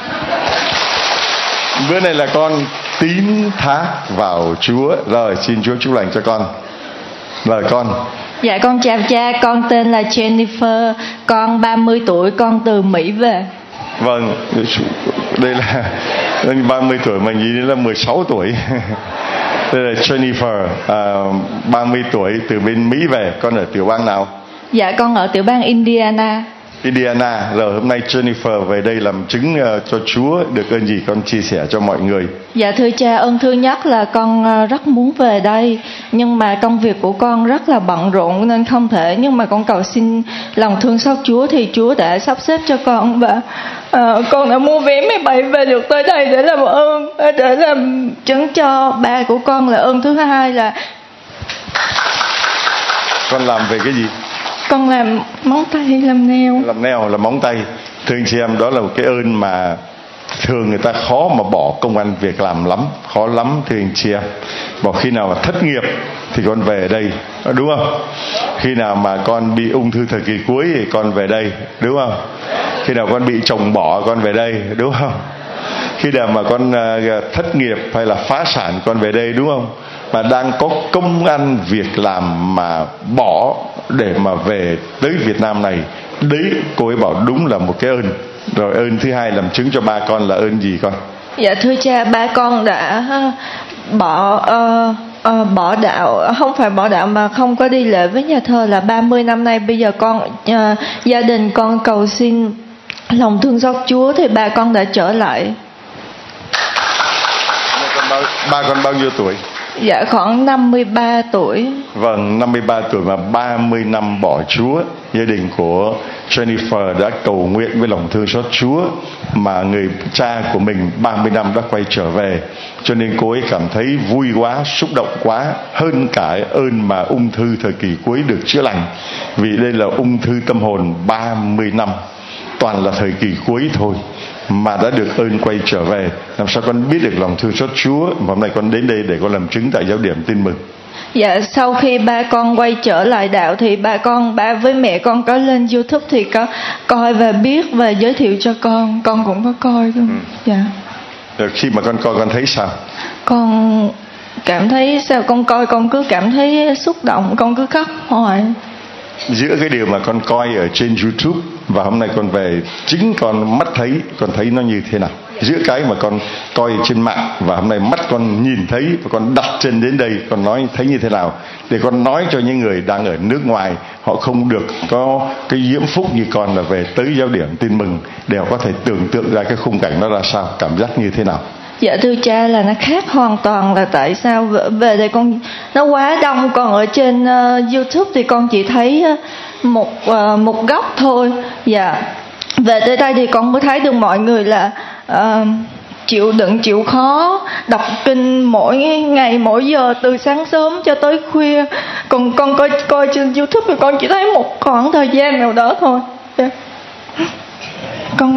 Bữa này là con tín thác vào Chúa. Rồi xin Chúa chúc lành cho con. Rồi con. Dạ con chào cha, con tên là Jennifer, con 30 tuổi, con từ Mỹ về. Vâng, đây là 30 tuổi mà nhìn là 16 tuổi. Đây là Jennifer, 30 tuổi từ bên Mỹ về. Con ở tiểu bang nào? Dạ con ở tiểu bang Indiana. Rồi hôm nay Jennifer về đây làm chứng cho Chúa, được ơn gì con chia sẻ cho mọi người? Dạ thưa cha, ơn thứ nhất là con rất muốn về đây, nhưng mà công việc của con rất là bận rộn nên không thể. Nhưng mà con cầu xin lòng thương xót Chúa thì Chúa đã sắp xếp cho con, và con đã mua vé máy bay về được tới đây để làm ơn, để làm chứng cho ba của con. Là ơn thứ hai là con làm về cái gì? Con làm móng tay, làm neo. Làm neo, làm móng tay. Thưa anh chị em, đó là một cái ơn mà thường người ta khó mà bỏ công ăn việc làm lắm, khó lắm thưa anh chị em. Và khi nào mà thất nghiệp thì con về đây, đúng không? Khi nào mà con bị ung thư thời kỳ cuối thì con về đây, đúng không? Khi nào con bị chồng bỏ con về đây, đúng không? Khi nào mà con thất nghiệp hay là phá sản con về đây, đúng không? Mà đang có công ăn việc làm mà bỏ để mà về tới Việt Nam này, đấy cô ấy bảo đúng là một cái ơn. Rồi ơn thứ hai làm chứng cho ba con là ơn gì con? Dạ thưa cha, ba con đã bỏ đạo, không phải bỏ đạo mà không có đi lễ với nhà thờ là 30 năm nay. Bây giờ con gia đình con cầu xin lòng thương xót Chúa thì ba con đã trở lại. Ba con bao nhiêu tuổi? Dạ khoảng 53 tuổi. Vâng, 53 tuổi mà 30 năm bỏ Chúa. Gia đình của Jennifer đã cầu nguyện với lòng thương xót Chúa, mà người cha của mình 30 năm đã quay trở về. Cho nên cô ấy cảm thấy vui quá, xúc động quá, hơn cả ơn mà ung thư thời kỳ cuối được chữa lành. Vì đây là ung thư tâm hồn 30 năm, toàn là thời kỳ cuối thôi mà đã được ơn quay trở về. Làm sao con biết được lòng thương xót Chúa? Hôm nay con đến đây để con làm chứng tại Giáo điểm Tin Mừng. Dạ sau khi ba con quay trở lại đạo thì ba với mẹ con có lên YouTube thì có coi và biết và giới thiệu cho con cũng có coi luôn. Dạ. Rồi khi mà con coi con thấy sao? Con cảm thấy sao, con coi con cứ cảm thấy xúc động, con cứ khóc hoài. Giữa cái điều mà con coi ở trên YouTube và hôm nay con về chính con mắt thấy, con thấy nó như thế nào? Giữa cái mà con coi trên mạng và hôm nay mắt con nhìn thấy và con đặt chân đến đây, con nói thấy như thế nào? Để con nói cho những người đang ở nước ngoài, họ không được có cái diễm phúc như con là về tới Giáo điểm Tin Mừng, để họ có thể tưởng tượng ra cái khung cảnh nó ra sao, cảm giác như thế nào. Dạ thưa cha là nó khác hoàn toàn. Là tại sao về đây con nó quá đông, còn ở trên YouTube thì con chỉ thấy một góc thôi. Dạ về tới đây thì con mới thấy được mọi người là chịu đựng chịu khó đọc kinh mỗi ngày mỗi giờ từ sáng sớm cho tới khuya. Còn con coi trên YouTube thì con chỉ thấy một khoảng thời gian nào đó thôi. Dạ. Con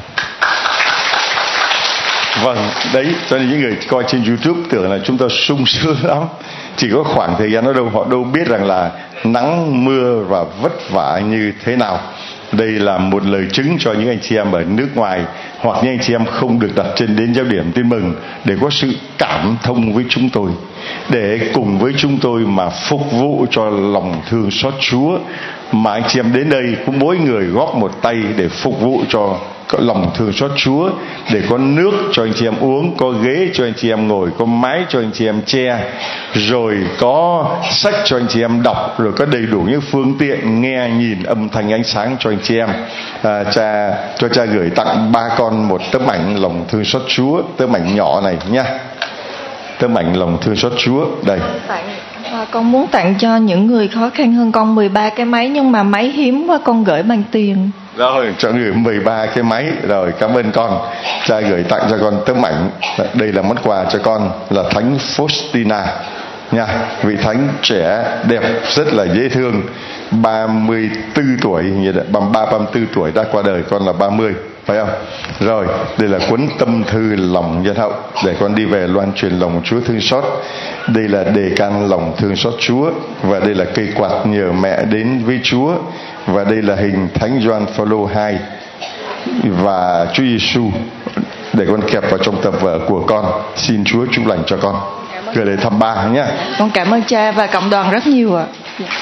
Vâng, đấy, cho nên những người coi trên YouTube tưởng là chúng ta sung sướng lắm. Chỉ có khoảng thời gian đó đâu, họ đâu biết rằng là nắng, mưa và vất vả như thế nào. Đây là một lời chứng cho những anh chị em ở nước ngoài, hoặc những anh chị em không được đặt chân đến Giáo điểm Tin Mừng, để có sự cảm thông với chúng tôi, để cùng với chúng tôi mà phục vụ cho lòng thương xót Chúa. Mà anh chị em đến đây cũng mỗi người góp một tay để phục vụ cho có lòng thương xót Chúa, để có nước cho anh chị em uống, có ghế cho anh chị em ngồi, có mái cho anh chị em che, rồi có sách cho anh chị em đọc, rồi có đầy đủ những phương tiện nghe nhìn âm thanh ánh sáng cho anh chị em. Cha gửi tặng ba con một tấm ảnh lòng thương xót Chúa, tấm ảnh nhỏ này nha, tấm ảnh lòng thương xót Chúa đây. Con muốn tặng cho những người khó khăn hơn con 13 cái máy, nhưng mà máy hiếm quá con gửi bằng tiền. Rồi cho người 13 cái máy. Rồi cảm ơn con. Cha gửi tặng cho con tấm ảnh. Đây là món quà cho con, là Thánh Faustina nha, vị thánh trẻ đẹp rất là dễ thương, 34 tuổi, 34 tuổi đã qua đời, con là 30, phải không? Rồi đây là cuốn tâm thư lòng nhân hậu, để con đi về loan truyền lòng Chúa thương xót. Đây là đề can lòng thương xót Chúa, và đây là cây quạt nhờ mẹ đến với Chúa, và đây là hình Thánh Gioan Phaolô II và Chúa Giêsu, để con kẹp vào trong tập vở của con. Xin Chúa chúc lành cho con. Gửi lời thăm ba nhé. Con cảm ơn cha và cộng đoàn rất nhiều ạ.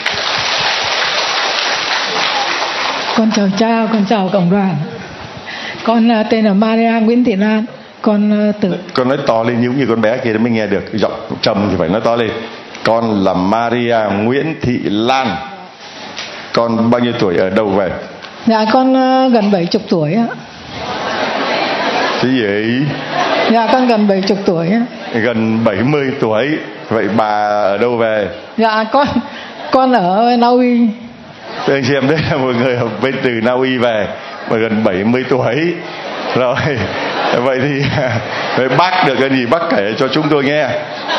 Con chào cha, con chào cộng đoàn. Con tên là Maria Nguyễn Thị Lan. Con nói to lên, như con bé kia mới nghe được. Giọng trầm thì phải nói to lên. Con là Maria Nguyễn Thị Lan. Con bao nhiêu tuổi, ở đâu về? Dạ con gần 70 tuổi ạ. Cái gì ấy? Dạ con gần 70 tuổi ạ. Gần 70 tuổi. Vậy bà ở đâu về? Dạ con ở Na Uy. Thưa anh chị em, đây là một người bên từ Na Uy về, mà gần 70 tuổi. Rồi vậy thì bác được cái gì bác kể cho chúng tôi nghe.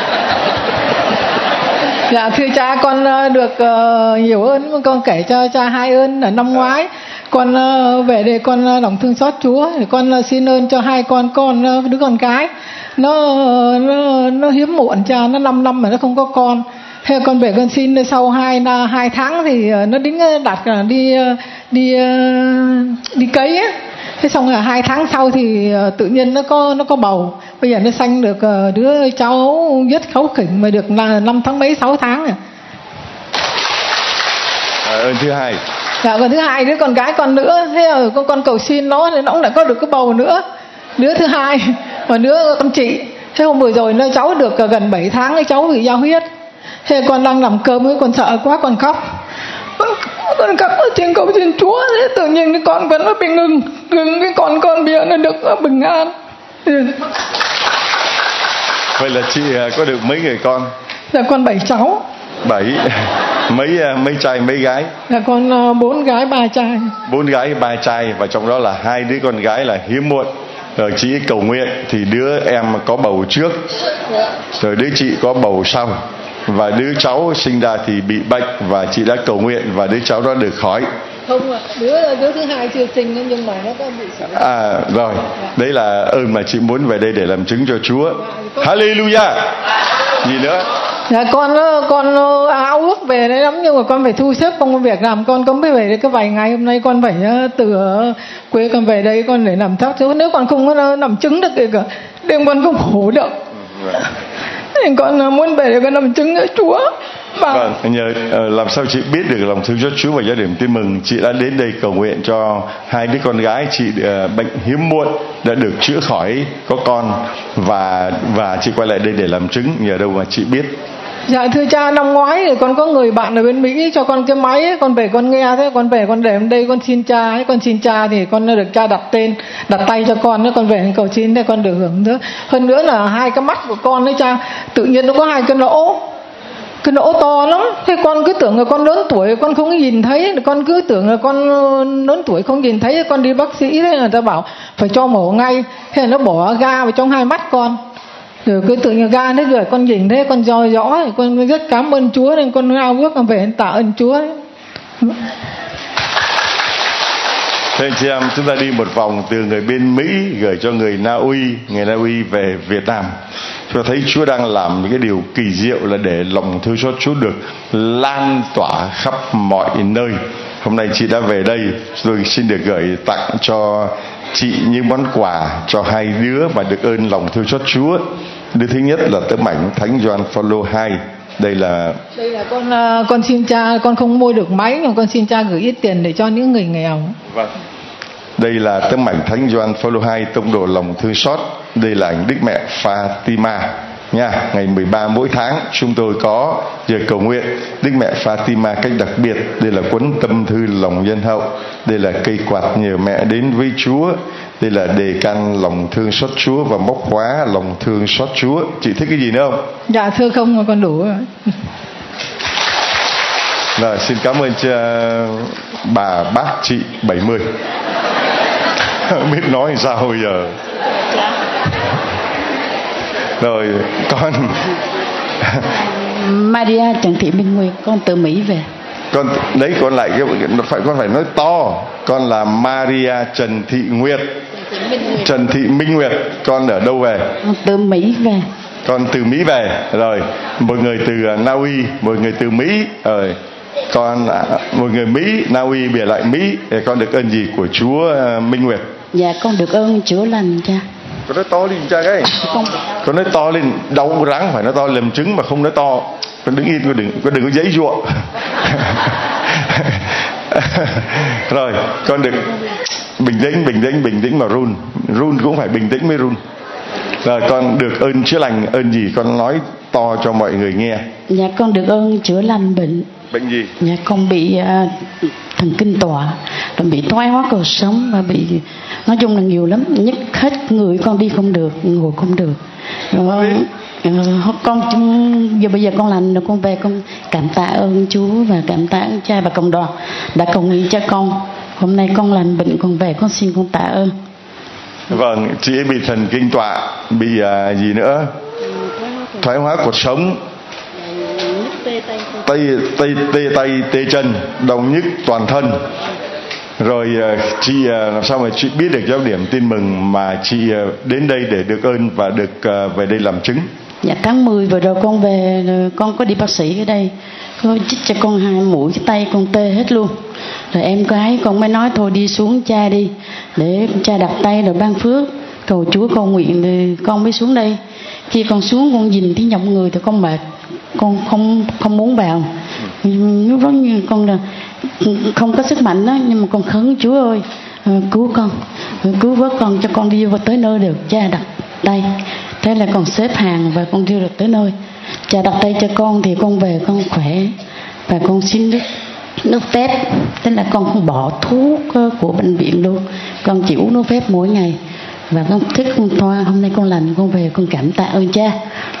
Dạ thưa cha, con được nhiều ơn, con kể cho cha 2 ơn. Ở năm ngoái con về đây con lòng thương xót Chúa, thì con xin ơn cho 2 con đứa con gái nó hiếm muộn cha, nó 5 năm mà nó không có con. Thế con về con xin sau 2 tháng thì nó đính đặt đi đi cấy á. Thế xong là 2 tháng sau thì tự nhiên nó có bầu. Bây giờ nó sanh được đứa cháu rất kháu khỉnh mà được là 5 tháng mấy 6 tháng rồi. Ơn thứ hai. Dạ, còn thứ hai đứa con gái con nữa. Thế rồi con cầu xin nó thì nó cũng lại có được cái bầu nữa. Đứa thứ hai và đứa con chị. Thế hôm vừa rồi nó cháu được gần 7 tháng cái cháu bị giao huyết. Thế con đang làm cơm với con sợ quá con khóc. Con khóc ở trên cầu xin Chúa. Thế tự nhiên cái con nó bị ngừng cái con bây giờ nó được bình an. Vậy là chị có được mấy người con? Dạ con 7 cháu. 7. Mấy trai mấy gái? Dạ con 4 gái 3 trai. 4 gái 3 trai, và trong đó là 2 đứa con gái là hiếm muộn. Rồi chị cầu nguyện thì đứa em có bầu trước, rồi đứa chị có bầu sau, và đứa cháu sinh ra thì bị bệnh và chị đã cầu nguyện và đứa cháu đó được khỏi. Không ạ, đứa thứ hai chưa sinh nhưng mà nó có bị sởi. Rồi, đấy là ơn mà chị muốn về đây để làm chứng cho Chúa. Hallelujah. Gì nữa? Dạ con ao ước về đấy lắm, nhưng mà con phải thu xếp công việc làm. Con mới về đây có vài ngày, hôm nay con phải từ quê con về đây con để làm thác chứ nếu con không có làm chứng được kìa, đêm con không ngủ được. Nên con muốn về để con làm chứng cho Chúa. Vâng, nhờ làm sao chị biết được lòng thương cho Chúa và Gia Điểm Tin Mừng? Chị đã đến đây cầu nguyện cho 2 đứa con gái chị bệnh hiếm muộn đã được chữa khỏi, có con, và chị quay lại đây để làm chứng. Nhờ đâu mà chị biết? Dạ thưa cha, năm ngoái thì con có người bạn ở bên Mỹ cho con cái máy ấy, con về con nghe thế con về con để bên đây con xin cha ấy, con xin cha thì con được cha đặt tay cho con về cầu xin để con được hưởng nữa. Hơn nữa là 2 cái mắt của con ấy cha, tự nhiên nó có 2 cái nỗ to lắm. Thế con cứ tưởng là con lớn tuổi con không nhìn thấy, con cứ tưởng là con lớn tuổi không nhìn thấy. Con đi bác sĩ thế người ta bảo phải cho mổ ngay, thế là nó bỏ ga vào trong 2 mắt con. Rồi cứ tự nhiên ga nó rồi con nhìn thấy con roi rõ, con rất cảm ơn Chúa nên con ao ước con về tạ ơn Chúa. Thế anh chị em, chúng ta đi một vòng từ người bên Mỹ gửi cho người Na Uy về Việt Nam. Chúng ta thấy Chúa đang làm những cái điều kỳ diệu là để lòng thương xót Chúa được lan tỏa khắp mọi nơi. Hôm nay chị đã về đây, tôi xin được gửi tặng cho chị những món quà cho 2 đứa mà được ơn lòng thương xót Chúa. Đứa thứ nhất là tấm ảnh Thánh Gioan Phaolô II. Đây là con xin cha, con không mua được máy nhưng con xin cha gửi ít tiền để cho những người nghèo. Vâng. Đây là tấm ảnh Thánh Gioan Phaolô II, tông đồ lòng thương xót. Đây là ảnh Đức Mẹ Fatima nha. Ngày 13 mỗi tháng chúng tôi có giờ cầu nguyện Đức Mẹ Fatima cách đặc biệt. Đây là cuốn tâm thư lòng nhân hậu. Đây là cây quạt nhờ mẹ đến với Chúa. Đây là đề can lòng thương xót Chúa và móc khóa lòng thương xót Chúa. Chị thích cái gì nữa không? Dạ thưa không, mà con đủ rồi. Rồi, xin cảm ơn bà bác chị 70. Không biết nói sao bây giờ. Rồi con Maria Trần Thị Minh Nguyệt, con từ Mỹ về. Con đấy, con lại con phải nói to. Con là Maria Trần Thị Nguyệt. Trần Thị Minh Nguyệt. Con ở đâu về? Con từ Mỹ về. Con từ Mỹ về. Rồi, một người từ Na Uy, một người từ Mỹ. Rồi, con một người Mỹ, Na Uy về lại Mỹ. Con được ơn gì của Chúa Minh Nguyệt? Dạ con được ơn chữa lành cha. Con nói to lên cha cái. Con nói to lên, đau ráng phải nói to, làm chứng mà không nói to. Con đứng yên, con đừng có giãy giụa. Rồi, con được bình tĩnh mà run cũng phải bình tĩnh mới run. Rồi, con được ơn chữa lành, ơn gì con nói to cho mọi người nghe. Dạ con được ơn chữa lành bệnh. Bệnh gì? Dạ con bị thần kinh tọa, rồi bị thoái hóa cột sống và bị, nói chung là nhiều lắm, nhức hết người, con đi không được, ngồi không được. Rồi, con giờ bây giờ con lành rồi, con về con cảm tạ ơn Chúa và cảm tạ ơn cha và cộng đoàn đã cầu nguyện cho con. Hôm nay con lành bệnh, con về con xin con tạ ơn. Vâng, chị ấy bị thần kinh tọa, bị gì nữa? Thoái hóa cột sống, tê tay, tê chân, đau nhức toàn thân. Rồi chị làm sao mà chị biết được Giáo Điểm Tin Mừng mà chị đến đây để được ơn và được về đây làm chứng? Dạ tháng 10 vừa rồi con về, con có đi bác sĩ ở đây, có chích cho con 2 mũi, cái tay con tê hết luôn. Rồi em gái con mới nói thôi đi xuống cha đi, để cha đặt tay rồi ban phước cầu Chúa cầu nguyện, thì con mới xuống đây. Khi con xuống con nhìn thấy dòng người thì con mệt, con không muốn vào. Lúc đó như con là không có sức mạnh đó, nhưng mà con khấn Chúa ơi cứu con, cứu vớt con cho con đi tới nơi được. Cha đặt tay, thế là con xếp hàng và con đưa được tới nơi. Cha đặt tay cho con thì con về con khỏe, và con xin nước phép, tức là con không bỏ thuốc của bệnh viện luôn, con chỉ uống nước phép mỗi ngày và con thích con thoa. Hôm nay con lành, con về con cảm tạ ơn cha.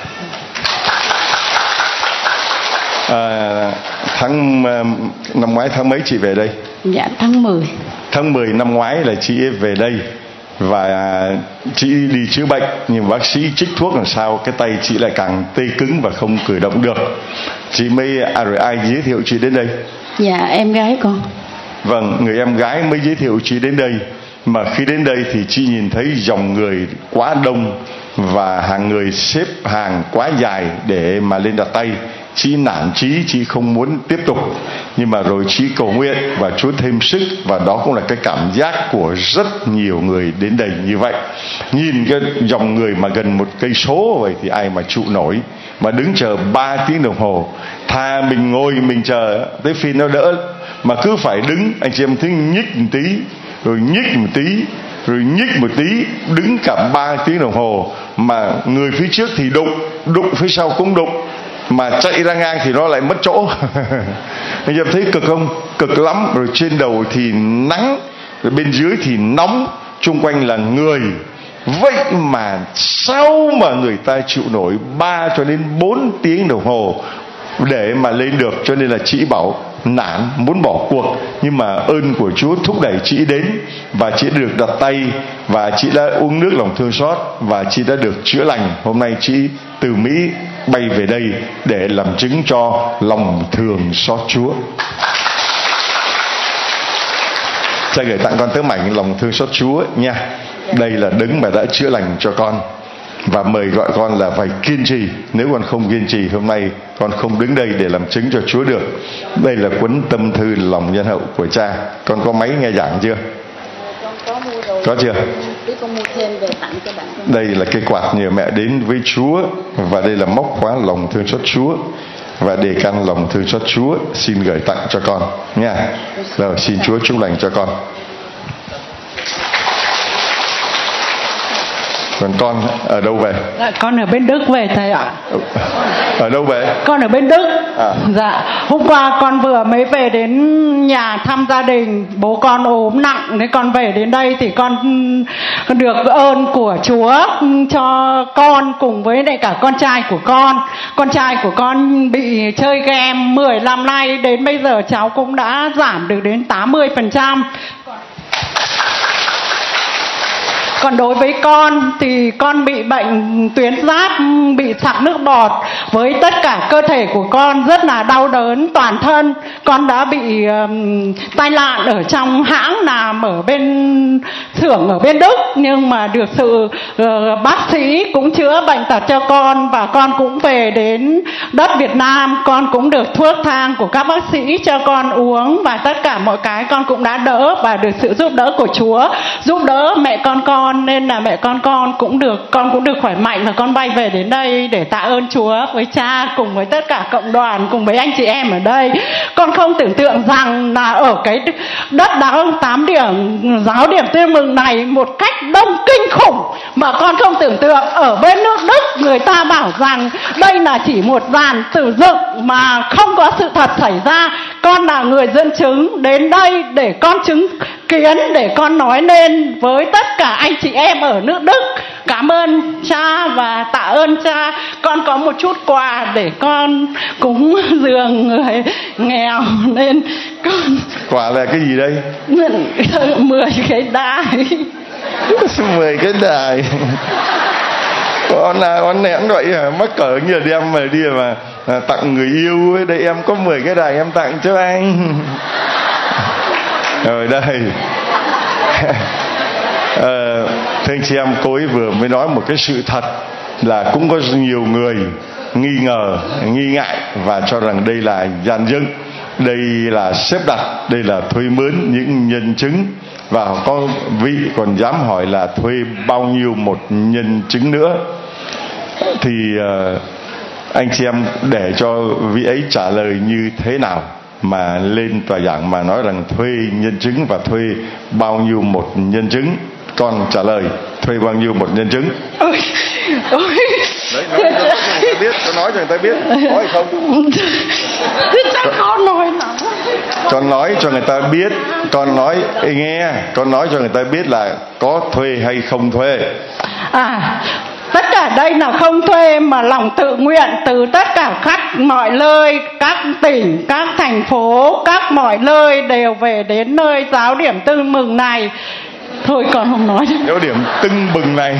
Tháng năm ngoái tháng mấy chị về đây? Dạ tháng 10. Tháng 10 năm ngoái là chị về đây và chị đi chữa bệnh, nhưng bác sĩ trích thuốc làm sao cái tay chị lại càng tê cứng và không cử động được. Chị mới rồi ai giới thiệu chị đến đây? Dạ em gái con. Vâng, người em gái mới giới thiệu chị đến đây. Mà khi đến đây thì chị nhìn thấy dòng người quá đông và hàng người xếp hàng quá dài để mà lên đặt tay. Chị nản chí, chị không muốn tiếp tục, nhưng mà rồi chị cầu nguyện và Chúa thêm sức, và đó cũng là cái cảm giác của rất nhiều người đến đây như vậy. Nhìn cái dòng người mà gần 1 cây số vậy thì ai mà trụ nổi, mà đứng chờ 3 tiếng đồng hồ. Thà mình ngồi mình chờ tới phiên nó đỡ, mà cứ phải đứng. Anh chị em thấy nhích một tí rồi nhích một tí rồi nhích một tí, đứng cả 3 tiếng đồng hồ, mà người phía trước thì đụng phía sau cũng đụng, mà chạy ra ngang thì nó lại mất chỗ. Anh em thấy cực không? Cực lắm. Rồi trên đầu thì nắng, rồi bên dưới thì nóng, chung quanh là người. Vậy mà sao mà người ta chịu nổi 3 cho đến 4 tiếng đồng hồ để mà lên được? Cho nên là chị bảo nản, muốn bỏ cuộc, nhưng mà ơn của Chúa thúc đẩy chị đến, và chị được đặt tay, và chị đã uống nước lòng thương xót, và chị đã được chữa lành. Hôm nay chị từ Mỹ bay về đây để làm chứng cho lòng thương xót Chúa. Cha gửi tặng con tấm ảnh lòng thương xót Chúa nha. Đây là đấng mà đã chữa lành cho con, và mời gọi con là phải kiên trì. Nếu con không kiên trì, hôm nay con không đứng đây để làm chứng cho Chúa được. Đây là cuốn tâm thư lòng nhân hậu của cha. Con có máy nghe giảng chưa? Có chưa? Đây là cái quạt nhờ mẹ đến với Chúa, và đây là móc khóa lòng thương xót Chúa, và đề can lòng thương xót Chúa xin gửi tặng cho con nha. Rồi xin Chúa chúc lành cho con. Còn con ở đâu về? Con ở bên Đức về thầy ạ. Ở đâu về? Con ở bên Đức. Dạ. Hôm qua con vừa mới về đến nhà thăm gia đình, bố con ốm nặng, nên con về đến đây thì con được ơn của Chúa cho con cùng với lại cả con trai của con. Con trai của con bị chơi game 10 năm nay, đến bây giờ cháu cũng đã giảm được đến 80%. Còn đối với con thì con bị bệnh tuyến giáp, bị sặc nước bọt, với tất cả cơ thể của con rất là đau đớn toàn thân. Con đã bị tai nạn ở trong hãng làm ở bên xưởng ở bên Đức, nhưng mà được sự bác sĩ cũng chữa bệnh tật cho con, và con cũng về đến đất Việt Nam. Con cũng được thuốc thang của các bác sĩ cho con uống, và tất cả mọi cái con cũng đã đỡ, và được sự giúp đỡ của Chúa giúp đỡ mẹ con, nên là mẹ con cũng được khỏe mạnh, và con bay về đến đây để tạ ơn Chúa với cha cùng với tất cả cộng đoàn cùng với anh chị em ở đây. Con không tưởng tượng rằng là ở cái đất đá 8 điểm giáo điểm Tin Mừng này một cách đông kinh khủng, mà con không tưởng tượng ở bên nước Đức người ta bảo rằng đây là chỉ một dàn tử dựng mà không có sự thật xảy ra. Con là người dẫn chứng đến đây để con chứng kiến, để con nói lên với tất cả anh chị em ở nước Đức. Cảm ơn cha và tạ ơn cha. Con có một chút quà để con cúng dường người nghèo, nên con... Quà là cái gì đây? 10 cái đài. 10 cái đài. Con nén vậy hả? Mắc cỡ như là đem mà đi mà tặng người yêu ấy. Đây em có 10 cái đài em tặng cho anh. Rồi đây. Thưa anh chị em, cô ấy vừa mới nói một cái sự thật là cũng có nhiều người nghi ngờ, nghi ngại và cho rằng đây là gian dưng. đây là xếp đặt, đây là thuê mướn những nhân chứng, và có vị còn dám hỏi là thuê bao nhiêu một nhân chứng nữa. Thì anh chị em để cho vị ấy trả lời như thế nào mà lên tòa giảng mà nói rằng thuê nhân chứng và thuê bao nhiêu một nhân chứng. Con trả lời thuê bao nhiêu một nhân chứng. Đấy, nói cho người ta biết, nói cho người ta biết, có hay không? Con nói cho người ta biết, con nói nghe, con nói cho người ta biết là có thuê hay không thuê. Tất cả đây là không thuê mà lòng tự nguyện từ tất cả khắp mọi nơi, các tỉnh, các thành phố, các mọi nơi đều về đến nơi giáo điểm Tưng Bừng này. Thôi con không nói. Giáo điểm Tưng Bừng này.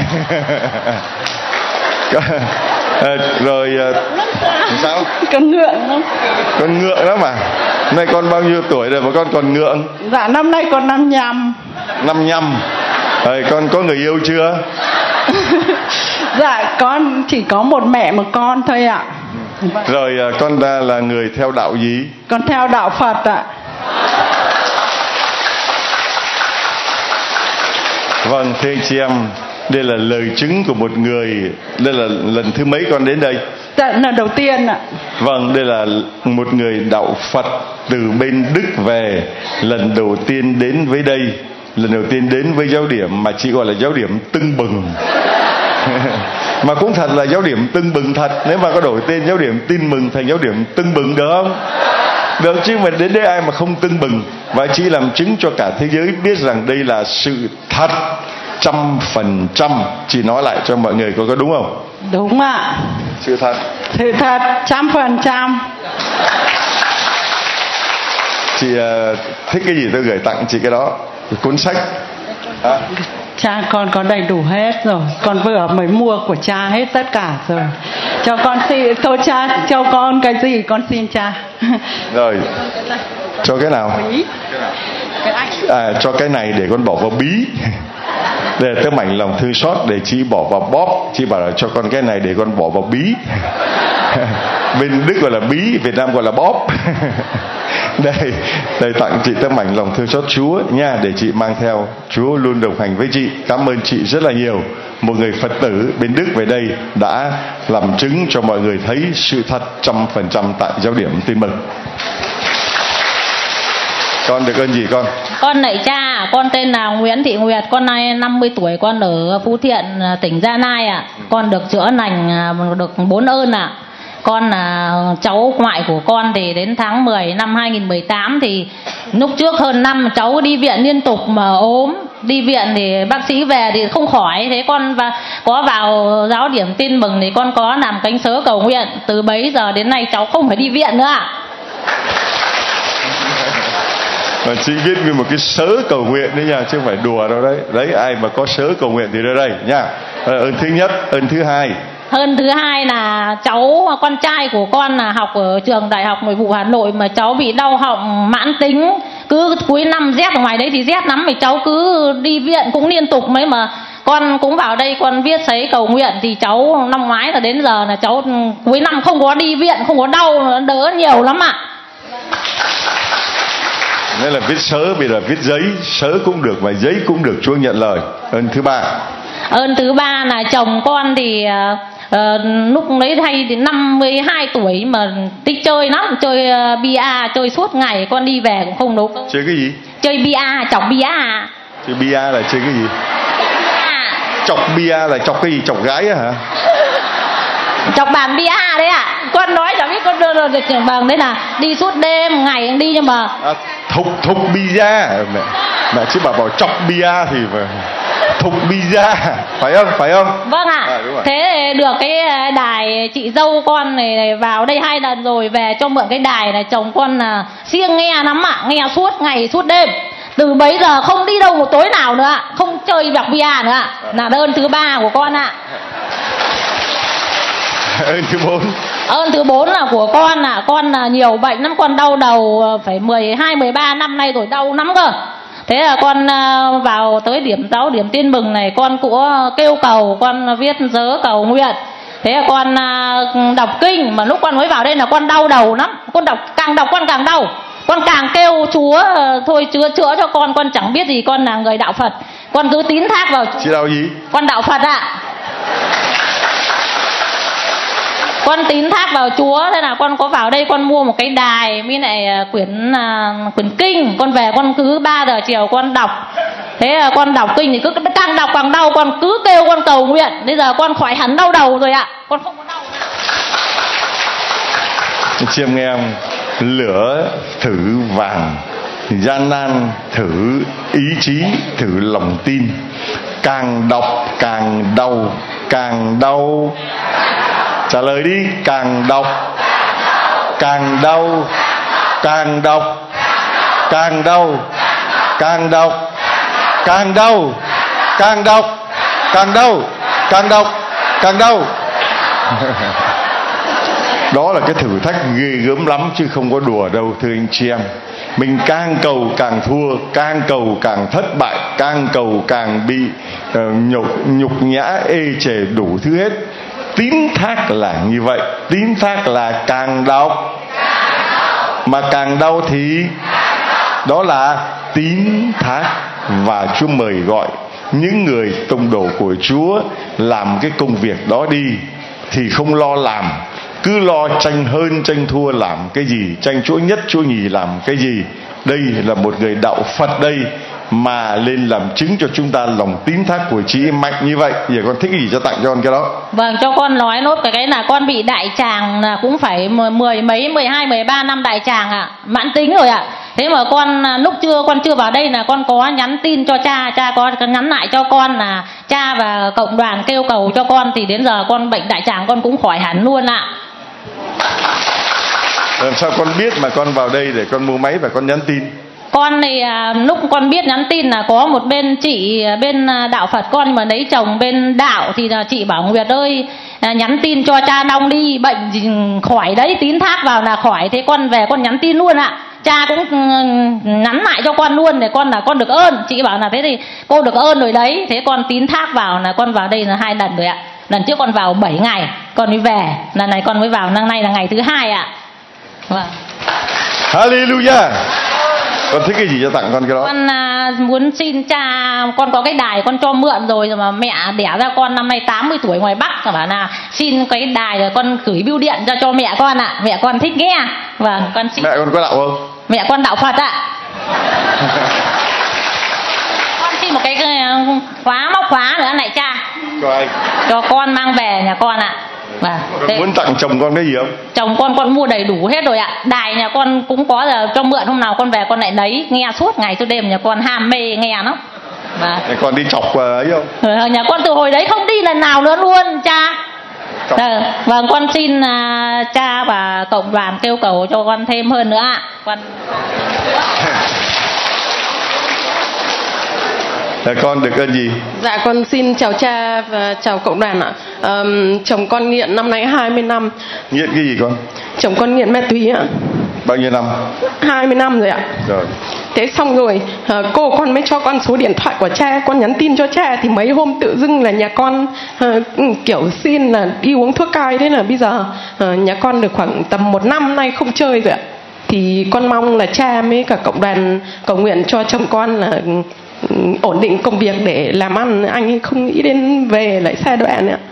Rồi sao? Con ngượng lắm. Con ngượng lắm à? Nay con bao nhiêu tuổi rồi mà con còn ngượng? Dạ năm nay con 55. 55. Rồi con có người yêu chưa? Dạ con chỉ có một mẹ một con thôi ạ. Rồi con là người theo đạo gì? Con theo đạo Phật ạ. Vâng, thưa anh chị em, đây là lời chứng của một người. Đây là lần thứ mấy con đến đây? Dạ lần đầu tiên ạ. Vâng, đây là một người đạo Phật từ bên Đức về, lần đầu tiên đến với đây, lần đầu tiên đến với giáo điểm mà chị gọi là giáo điểm Tưng Bừng. Mà cũng thật là giáo điểm Tưng Bừng thật. Nếu mà có đổi tên giáo điểm Tin Mừng thành giáo điểm Tưng Bừng được không? Được chứ, mà đến đây ai mà không tưng bừng. Và chị làm chứng cho cả thế giới biết rằng đây là sự thật 100%. Chị nói lại cho mọi người có đúng không? Đúng ạ. Sự thật. Sự thật 100%. Chị thích cái gì tôi gửi tặng chị cái đó. Cuốn sách. Cha con có đầy đủ hết rồi. Con vừa mới mua của cha hết tất cả rồi. Cho con xin, thôi cha cho con cái gì con xin cha. Rồi. Cho cái nào? Bí. Cho cái này để con bỏ vào bí. Đây là tấm ảnh lòng thương xót để chị bỏ vào bóp. Chị bảo là cho con cái này để con bỏ vào bí. Bên Đức gọi là bí, Việt Nam gọi là bóp. Đây tặng chị tấm ảnh lòng thương xót Chúa nha, để chị mang theo. Chúa luôn đồng hành với chị. Cảm ơn chị rất là nhiều. Một người Phật tử bên Đức về đây đã làm chứng cho mọi người thấy sự thật 100% tại giáo điểm Tin Mừng. Con được ơn gì con? Con lạy cha, con tên là Nguyễn Thị Nguyệt, con nay 50 tuổi, con ở Phú Thiện, tỉnh Gia Lai ạ. Con được chữa lành được 4 ơn ạ. Con là cháu ngoại của con thì đến tháng 10 năm 2018 thì lúc trước hơn năm cháu đi viện liên tục mà ốm. Đi viện thì bác sĩ về thì không khỏi. Thế con có vào giáo điểm Tin Mừng thì con có làm cánh sớ cầu nguyện. Từ bấy giờ đến nay cháu không phải đi viện nữa ạ. Mà chị viết nguyên một cái sớ cầu nguyện đấy nha, chứ không phải đùa đâu đấy. Đấy, ai mà có sớ cầu nguyện thì đưa đây nha. Ơn thứ nhất. Ơn thứ hai. Ơn thứ hai là cháu, con trai của con là học ở trường Đại học Nội vụ Hà Nội mà cháu bị đau họng mãn tính. Cứ cuối năm rét ở ngoài đấy thì rét lắm, thì cháu cứ đi viện cũng liên tục mấy mà con cũng vào đây con viết giấy cầu nguyện thì cháu năm ngoái là đến giờ là cháu cuối năm không có đi viện, không có đau, đỡ nhiều lắm ạ. Nên là viết sớ, bây giờ viết giấy, sớ cũng được và giấy cũng được, Chúa nhận lời. Ơn thứ ba. Ơn thứ ba là chồng con thì lúc đấy hay thì 52 tuổi mà thích chơi lắm, chơi bia, chơi suốt ngày, con đi về cũng không nấu cơm. Chơi cái gì? Chơi bia, chọc bia. Chơi bia là chơi cái gì? Chọc bia là chọc cái gì? Chọc gái á hả? Chọc bàn bia đấy ạ. Con nói chẳng biết con đưa được trường bằng đấy là đi suốt đêm ngày đi nhưng mà thục bia. Mẹ chứ bảo chọc bia thì mà thục bia, phải không? Vâng ạ. Thế được cái đài chị dâu con này vào đây 2 lần rồi, về cho mượn cái đài này, chồng con là siêng nghe lắm ạ, nghe suốt ngày suốt đêm. Từ bấy giờ không đi đâu một tối nào nữa, không chơi bạc bia nữa ạ. Là ơn thứ ba của con ạ. Ơn thứ 4. Ơn thứ 4 là của con là nhiều bệnh lắm, con đau đầu phải 12-13 năm nay rồi, đau lắm cơ. Thế là con vào tới giáo điểm Tin Mừng này, con cũng kêu cầu, con viết giớ cầu nguyện. Thế là con đọc kinh, mà lúc con mới vào đây là con đau đầu lắm. Con đọc con càng đau. Con càng kêu Chúa thôi chữa cho con chẳng biết gì, con là người đạo Phật. Con cứ tín thác vào. Chị đạo gì? Con đạo Phật ạ. Con tín thác vào Chúa, thế là con có vào đây con mua một cái đài với lại quyển kinh, con về con cứ 3 giờ chiều con đọc. Thế là con đọc kinh thì cứ càng đọc càng đau, con cứ kêu con cầu nguyện. Bây giờ con khỏi hẳn đau đầu rồi ạ. Con không có đau nữa. Chị em nghe không? Lửa thử vàng, gian nan thử ý chí, thử lòng tin. Càng đọc càng đau, càng đau. Trả lời đi. Càng đọc càng đau, càng đọc càng đau, càng đọc càng đau, càng đọc càng đau, càng đọc càng đau. Đó là cái thử thách ghê gớm lắm chứ không có đùa đâu thưa anh chị em. Mình càng cầu càng thua, càng cầu càng thất bại, càng cầu càng bị nhục nhã, ê chề đủ thứ hết. Tín thác là như vậy. Tín thác là càng đau, mà càng đau thì đó là tín thác. Và Chúa mời gọi những người tông đồ của Chúa làm cái công việc đó đi, thì không lo làm, cứ lo tranh hơn tranh thua làm cái gì, tranh chỗ nhất chỗ nhì làm cái gì. Đây là một người đạo Phật đây mà lên làm chứng cho chúng ta lòng tín thác của chị mạnh như vậy. Giờ con thích gì cho tặng cho con cái đó. Vâng, cho con nói nốt cái là con bị đại tràng là cũng phải 12, 13 năm đại tràng ạ, mãn tính rồi ạ. Thế mà con lúc con chưa vào đây là con có nhắn tin cho cha có nhắn lại cho con là cha và cộng đoàn kêu cầu cho con, thì đến giờ con bệnh đại tràng con cũng khỏi hẳn luôn ạ. Làm sao con biết mà con vào đây để con mua máy và con nhắn tin? Con thì lúc con biết nhắn tin là có một bên chị bên đạo Phật con, nhưng mà lấy chồng bên đạo thì là chị bảo Nguyệt ơi nhắn tin cho cha Đông đi, bệnh gì khỏi đấy, tín thác vào là khỏi. Thế con về con nhắn tin luôn ạ. Cha cũng nhắn lại cho con luôn để con được ơn. Chị bảo là thế thì cô được ơn rồi đấy. Thế con tín thác vào là con vào đây là 2 lần rồi ạ. Lần trước con vào 7 ngày con mới về, lần này con mới vào, năm nay là ngày thứ 2 ạ. Vâng. Hallelujah. Con thích cái gì cho tặng con cái đó? Con muốn xin cha, con có cái đài con cho mượn rồi mà mẹ đẻ ra con năm nay 80 tuổi ngoài Bắc, bảo là xin cái đài rồi con gửi bưu điện cho mẹ con ạ. Mẹ con thích nghe. Vâng, con xin. Mẹ con có đạo không? Mẹ con đạo Phật ạ. Con xin một cái móc khóa nữa này cha. Cho ai? Cho con mang về nhà con ạ. Vâng. Con muốn tặng chồng con cái gì không? Chồng con mua đầy đủ hết rồi ạ. Đài nhà con cũng có, giờ cho mượn, hôm nào con về con lại lấy nghe suốt ngày suốt đêm, nhà con ham mê nghe lắm. Vâng. Con đi chọc ấy không? Nhà con từ hồi đấy không đi lần nào nữa luôn cha. Vâng, con xin cha và cộng đoàn kêu cầu cho con thêm hơn nữa ạ. Con được ơn gì? Dạ con xin chào cha và chào cộng đoàn ạ. Chồng con nghiện năm nay 20 năm. Nghiện cái gì con? Chồng con nghiện ma túy ạ. Bao nhiêu năm? 20 năm rồi ạ. Rồi. Thế xong rồi cô con mới cho con số điện thoại của cha, con nhắn tin cho cha thì mấy hôm tự dưng là nhà con kiểu xin là đi uống thuốc cai. Thế là bây giờ nhà con được khoảng tầm 1 năm nay không chơi rồi ạ. Thì con mong là cha với cả cộng đoàn cầu nguyện cho chồng con là ổn định công việc để làm ăn, anh ấy không nghĩ đến về lại xa đoạn nữa.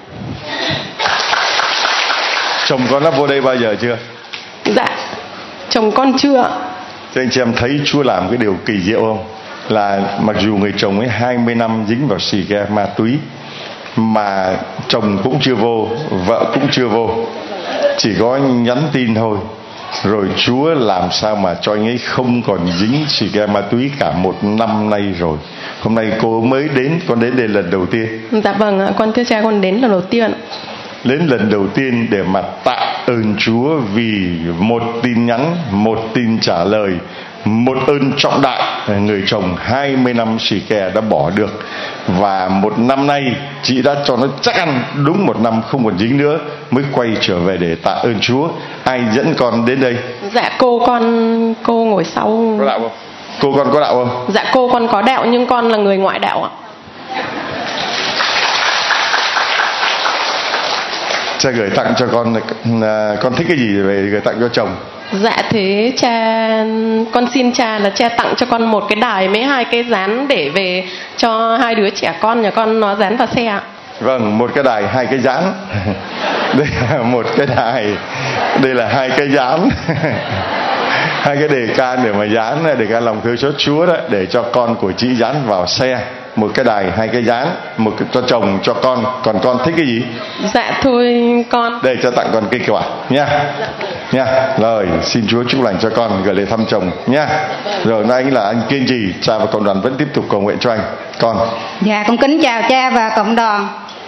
Chồng con đã vô đây bao giờ chưa? Dạ, chồng con chưa. Thế anh chị em thấy Chúa làm cái điều kỳ diệu không? Là mặc dù người chồng ấy 20 năm dính vào xì ke ma túy, mà chồng cũng chưa vô, vợ cũng chưa vô, chỉ có nhắn tin thôi. Rồi Chúa làm sao mà cho anh ấy không còn dính xì ke ma túy cả 1 năm nay rồi. Hôm nay cô mới đến, con đến đây lần đầu tiên. Dạ vâng, con thưa cha, con đến lần đầu tiên. Đến lần đầu tiên để mà tạ ơn Chúa vì một tin nhắn, một tin trả lời, một ơn trọng đại. Người chồng 20 năm xì ke đã bỏ được, và 1 năm nay chị đã cho nó chắc ăn đúng 1 năm không còn dính nữa, mới quay trở về để tạ ơn Chúa. Ai dẫn con đến đây? Dạ cô ngồi sau. Có đạo không? Cô con có đạo không? Dạ cô con có đạo nhưng con là người ngoại đạo ạ. cha gửi tặng cho con thích cái gì về gửi tặng cho chồng? Dạ thế con xin cha là cha tặng cho con một cái đài mấy 2 cái dán để về cho 2 đứa trẻ con nhà con nó dán vào xe ạ. Vâng, một cái đài 2 cái dán. Đây là một cái đài, đây là 2 cái dán. 2 cái đề can để mà dán, đề can lòng thương xót Chúa đó, để cho con của chị dán vào xe. Một cái đài 2 cái dán, một cái cho chồng cho con. Còn con thích cái gì? Dạ thôi con đây cho tặng con cây quả nha. Nha. Rồi xin Chúa chúc lành cho con, gửi lời thăm chồng nha. Rồi nay anh là anh kiên trì, cha và cộng đoàn vẫn tiếp tục cầu nguyện cho anh. Con. Dạ con kính chào cha và cộng đoàn.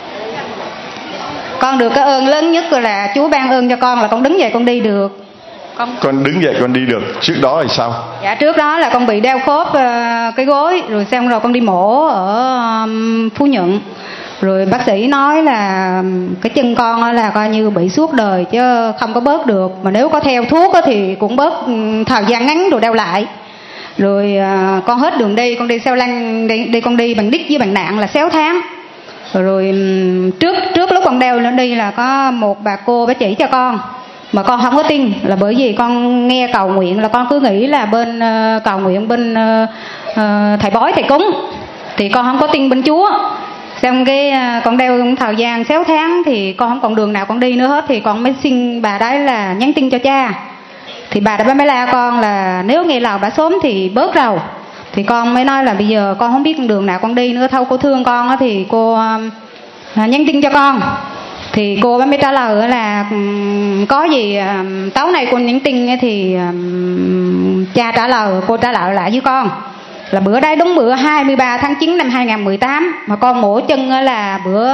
Con được cái ơn lớn nhất là Chúa ban ơn cho con là con đứng dậy con đi được. Con đứng dậy con đi được. Trước đó là sao? Dạ trước đó là con bị đau khớp cái gối, rồi xong rồi con đi mổ ở Phú Nhuận. Rồi bác sĩ nói là cái chân con là coi như bị suốt đời chứ không có bớt được, mà nếu có theo thuốc thì cũng bớt thời gian ngắn rồi đau lại. Rồi con hết đường đi, con đi xeo lăn, con đi bằng đít với bằng nạng là 6 tháng. Rồi trước lúc con đeo lên đi là có một bà cô bà chỉ cho con, mà con không có tin, là bởi vì con nghe cầu nguyện là con cứ nghĩ là bên cầu nguyện bên thầy bói thầy cúng, thì con không có tin bên Chúa. Xong cái con đeo thời gian 6 tháng thì con không còn đường nào con đi nữa hết, thì con mới xin bà đấy là nhắn tin cho cha. Thì bà đã mới la con là nếu nghe lời bà sớm thì bớt rồi. Thì con mới nói là bây giờ con không biết đường nào con đi nữa, thôi cô thương con đó, thì cô nhắn tin cho con. Thì cô mới trả lời là có gì tối nay cô nhắn tin thì cha trả lời, cô trả lời lại với con là bữa đấy đúng bữa 23 tháng 9 năm 2018, mà con mổ chân là bữa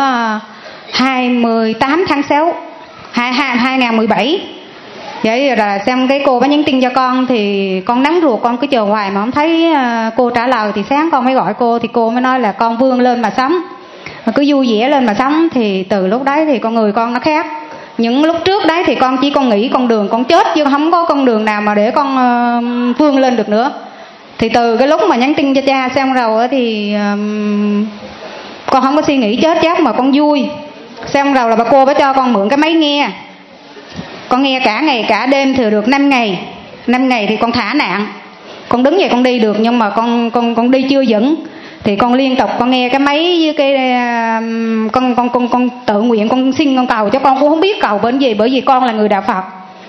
28 tháng 6 2017. Vậy là xong cái cô mới nhắn tin cho con, thì con nắng ruột con cứ chờ hoài mà không thấy cô trả lời. Thì sáng con mới gọi cô, thì cô mới nói là con vươn lên mà sống, cứ vui vẻ lên mà sống. Thì từ lúc đấy thì con người con nó khác. Những lúc trước đấy thì con chỉ con nghĩ con đường con chết, chứ không có con đường nào mà để con vươn lên được nữa. Thì từ cái lúc mà nhắn tin cho cha xong rồi thì con không có suy nghĩ chết chóc mà con vui. Xong rồi là bà cô bà cho con mượn cái máy nghe, con nghe cả ngày cả đêm thì được 5 ngày. 5 ngày thì con thả nạn, con đứng dậy con đi được, nhưng mà con đi chưa vững. Thì con liên tục con nghe cái máy với cái con tự nguyện con xin con cầu, cho con cũng không biết cầu bên gì, bởi vì con là người đạo Phật.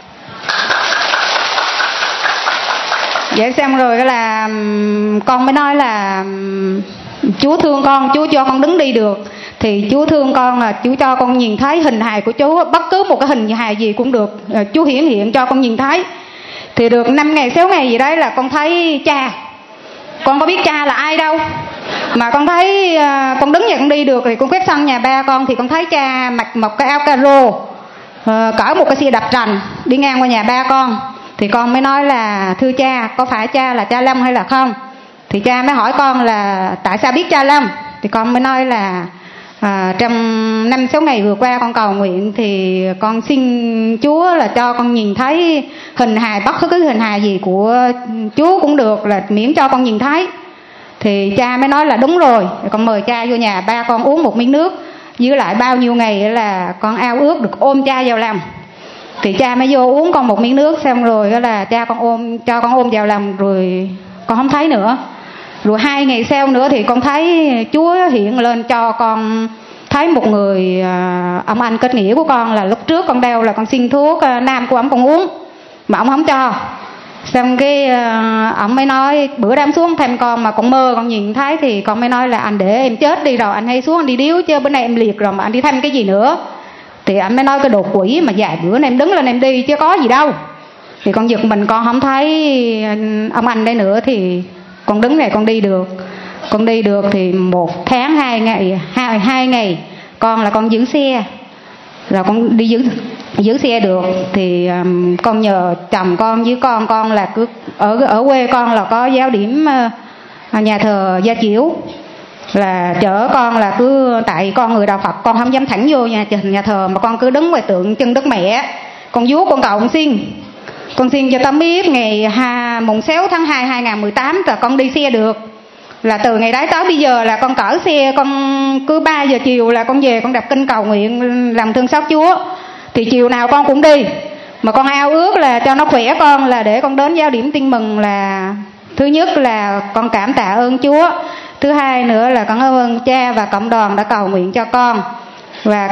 Vậy xong rồi cái là con mới nói là Chúa thương con, Chúa cho con đứng đi được. Thì Chúa thương con là Chúa cho con nhìn thấy hình hài của Chúa, bất cứ một cái hình hài gì cũng được, Chúa hiển hiện cho con nhìn thấy. Thì được 5 ngày 6 ngày gì đấy là con thấy cha. Con có biết cha là ai đâu, mà con thấy con đứng dậy con đi được. Thì con quét sân nhà ba con thì con thấy cha mặc một cái áo caro, cởi một cái xe đạp trành đi ngang qua nhà ba con. Thì con mới nói là thưa cha, có phải cha là cha Long hay là không? Thì cha mới hỏi con là tại sao biết cha Long. Thì con mới nói là trong 5-6 ngày vừa qua con cầu nguyện thì con xin Chúa là cho con nhìn thấy hình hài, bất cứ hình hài gì của Chúa cũng được, là miễn cho con nhìn thấy. Thì cha mới nói là đúng rồi. Con mời cha vô nhà ba con uống một miếng nước, với lại bao nhiêu ngày là con ao ước được ôm cha vào lòng. Thì cha mới vô uống con một miếng nước, xong rồi là cha cho con ôm vào lòng, rồi con không thấy nữa. Rồi 2 ngày sau nữa thì con thấy Chúa hiện lên cho con thấy một người ông anh kết nghĩa của con, là lúc trước con đeo là con xin thuốc nam của ông con uống mà ông không cho. Xong cái ông mới nói bữa đám xuống thăm con mà con mơ con nhìn thấy, thì con mới nói là anh để em chết đi rồi anh hay xuống anh đi điếu, chứ bữa nay em liệt rồi mà anh đi thăm cái gì nữa. Thì anh mới nói cái đồ quỷ mà vài bữa nay em đứng lên em đi chứ có gì đâu. Thì con giật mình, con không thấy ông anh đây nữa. Thì con đứng này con đi được. Con đi được thì 1 tháng 2 ngày con là con giữ xe, rồi con đi giữ xe được. Thì con nhờ chồng con với con là cứ ở quê con là có giáo điểm nhà thờ Gia Chiểu, là chở con là cứ, tại con người đạo Phật con không dám thẳng vô nhà thờ, mà con cứ đứng ngoài tượng chân Đức Mẹ, con vuốt con cầu con xin cho tấm biết ngày mùng 6 tháng 2 2018 là con đi xe được. là từ ngày đấy tới bây giờ là con cỡ xe, con cứ 3 giờ chiều là con về con đọc kinh cầu nguyện làm thương xót Chúa. Thì chiều nào con cũng đi, mà con ao ước là cho nó khỏe con, là để con đến giáo điểm tin mừng là thứ nhất là con cảm tạ ơn Chúa, thứ hai nữa là con ơn cha và cộng đoàn đã cầu nguyện cho con. Và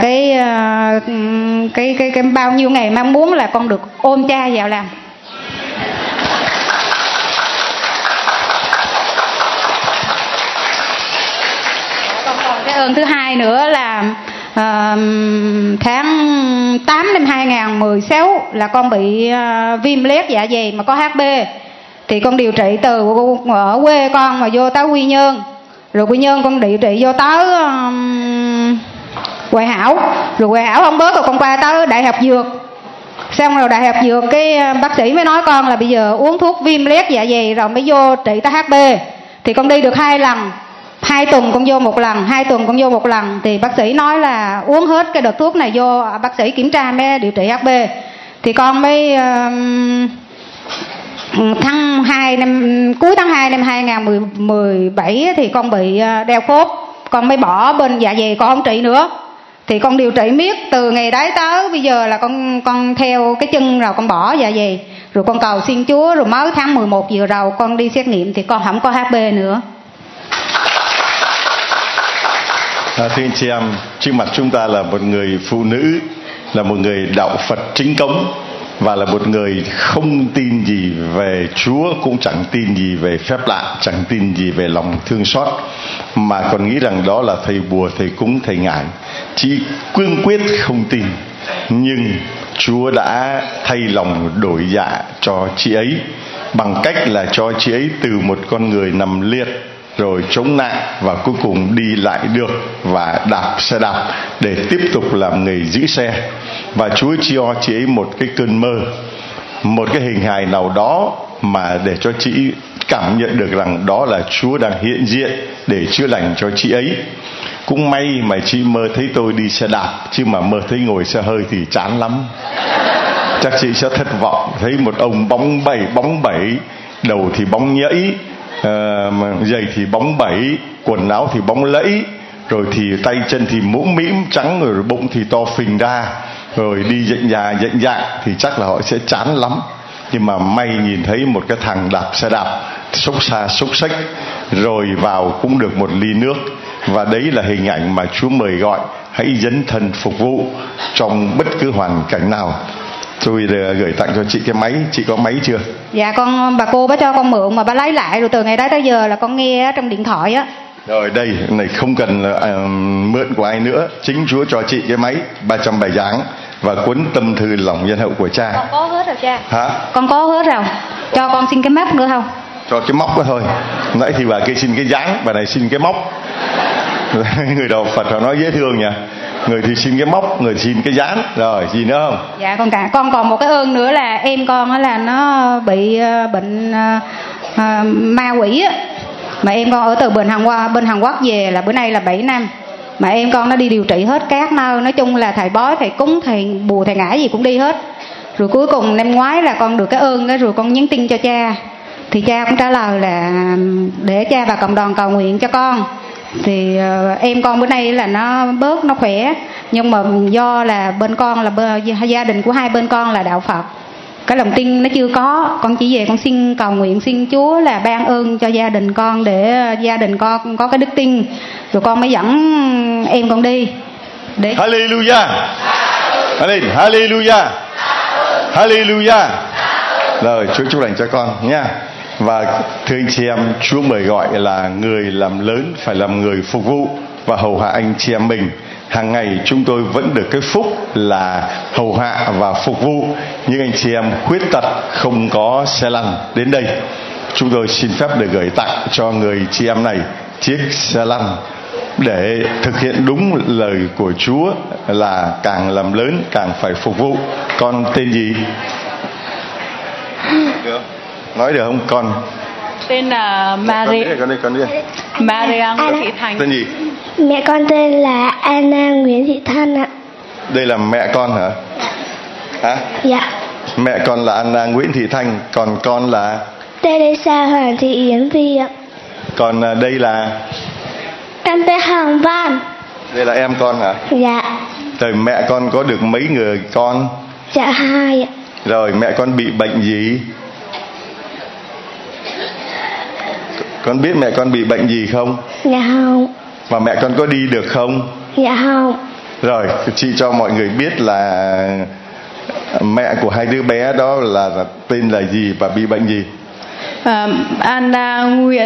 cái bao nhiêu ngày mong muốn là con được ôm cha vào làm. Còn cái ơn thứ hai nữa là tháng 8 năm 2016 là con bị viêm loét dạ dày mà có HB. Thì con điều trị từ ở quê con mà vô tới Quy Nhơn. Rồi Quy Nhơn con điều trị vô tới Huệ Hảo. Rồi Huệ Hảo không bớt rồi con qua tới Đại học Dược. Xong rồi Đại học Dược cái bác sĩ mới nói con là bây giờ uống thuốc viêm loét dạ dày rồi mới vô trị tới HB. Thì con đi được 2 lần. 2 tuần con vô 1 lần, 2 tuần con vô 1 lần. Thì bác sĩ nói là uống hết cái đợt thuốc này vô, bác sĩ kiểm tra mới điều trị HB. Thì con mới cuối tháng 2 năm 2017 thì con bị đeo khớp. Con mới bỏ bên dạ dày con không trị nữa. Thì con điều trị miết từ ngày đấy tới bây giờ là con theo cái chân rồi con bỏ dạ dày. Rồi con cầu xin Chúa, rồi mới tháng 11 vừa rồi con đi xét nghiệm thì con không có HB nữa. Thưa anh chị em, trước mặt chúng ta là một người phụ nữ, là một người đạo Phật chính cống, và là một người không tin gì về Chúa, cũng chẳng tin gì về phép lạ, chẳng tin gì về lòng thương xót, mà còn nghĩ rằng đó là thầy bùa, thầy cúng, thầy ngải. Chị cương quyết không tin, nhưng Chúa đã thay lòng đổi dạ cho chị ấy bằng cách là cho chị ấy từ một con người nằm liệt rồi chống nạn và cuối cùng đi lại được và đạp xe đạp để tiếp tục làm nghề giữ xe. Và Chúa cho chị ấy một cái cơn mơ, một cái hình hài nào đó mà để cho chị cảm nhận được rằng đó là Chúa đang hiện diện để chữa lành cho chị ấy. Cũng may mà chị mơ thấy tôi đi xe đạp, chứ mà mơ thấy ngồi xe hơi thì chán lắm. Chắc chị sẽ thất vọng, thấy một ông bóng bẩy, đầu thì bóng nhẫy, giày thì bóng bẩy, quần áo thì bóng lẫy, rồi thì tay chân thì mũm mĩm trắng, rồi bụng thì to phình ra, rồi đi dạnh dạng thì chắc là họ sẽ chán lắm. Nhưng mà may nhìn thấy một cái thằng đạp xe đạp xốc xa xốc xách, rồi vào cũng được một ly nước. Và đấy là hình ảnh mà Chúa mời gọi hãy dấn thân phục vụ trong bất cứ hoàn cảnh nào. Tôi gửi tặng cho chị cái máy. Chị có máy chưa? Dạ bà cô bà cho con mượn mà bà lấy lại, rồi từ ngày đó tới giờ là con nghe trong điện thoại á. Rồi đây này, không cần mượn của ai nữa, chính Chúa cho chị cái máy 300 bài giảng và cuốn tâm thư lòng nhân hậu của cha. Con có hết rồi cha. Hả? Con có hết rồi. Cho con xin cái móc nữa không? Cho cái móc đó thôi. Nãy thì bà kia xin cái dáng, bà này xin cái móc. Người đạo Phật họ nói dễ thương nhỉ. Người thì xin cái móc, người thì xin cái dáng. Rồi gì nữa không? Dạ con còn một cái ơn nữa là em con á là nó bị bệnh ma quỷ á. Mà em con ở từ bên Hàn Quốc về là bữa nay là 7 năm. Mà em con nó đi điều trị hết các nơi, nói chung là thầy bói, thầy cúng, thầy bùa, thầy ngải gì cũng đi hết. Rồi cuối cùng năm ngoái là con được cái ơn đó, rồi con nhắn tin cho cha. Thì cha cũng trả lời là để cha và cộng đoàn cầu nguyện cho con. Thì em con bữa nay là nó bớt, nó khỏe. Nhưng mà do là bên con là gia đình của hai bên con là đạo Phật, cái lòng tin nó chưa có. Con chỉ về con xin cầu nguyện, xin Chúa là ban ơn cho gia đình con, để gia đình con có cái đức tin, rồi con mới dẫn em con đi để... Hallelujah, Hallelujah, Hallelujah. Rồi Chúa chúc lành cho con nha. Và thưa anh chị em, Chúa mời gọi là người làm lớn phải làm người phục vụ và hầu hạ anh chị em mình. Hàng ngày chúng tôi vẫn được cái phúc là hầu hạ và phục vụ những anh chị em khuyết tật không có xe lăn đến đây. Chúng tôi xin phép được gửi tặng cho người chị em này chiếc xe lăn để thực hiện đúng lời của Chúa là càng làm lớn càng phải phục vụ. Con tên gì? Nói được không con? Tên là Maria. Maria Nguyễn Thị Thành. Tên gì? Mẹ con tên là Anna Nguyễn Thị Thanh ạ. Đây là mẹ con hả? Hả? Dạ. Mẹ con là Anna Nguyễn Thị Thanh, còn con là Teresa Hoàng Thị Yến Vi ạ. Còn đây là Em tên Hoàng Văn. đây là em con hả? Dạ. Rồi mẹ con có được mấy người con? Dạ 2 ạ. Rồi mẹ con bị bệnh gì? Con biết mẹ con bị bệnh gì không? Dạ không. Và mẹ con có đi được không? Dạ không. Rồi chị cho mọi người biết là mẹ của hai đứa bé đó là tên là gì và bị bệnh gì? Anna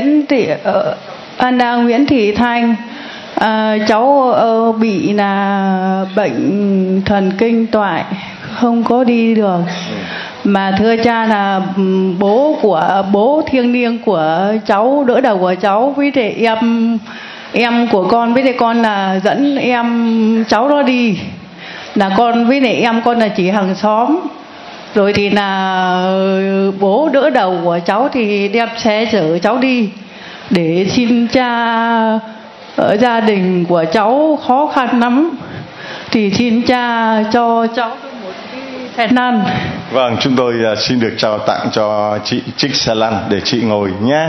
Nguyễn Thị Thanh. Cháu bị là bệnh thần kinh toại, không có đi được. Mà thưa cha là bố thiêng liêng của cháu, đỡ đầu của cháu với lại em của con, với lại con là dẫn em cháu đó đi, là con với lại em con là chỉ hàng xóm. Rồi thì là bố đỡ đầu của cháu thì đem xe chở cháu đi để xin cha. Ở gia đình của cháu khó khăn lắm thì xin cha cho cháu một cái xe lăn. Vâng, chúng tôi xin được trao tặng cho chị chiếc xe lăn để chị ngồi nhé.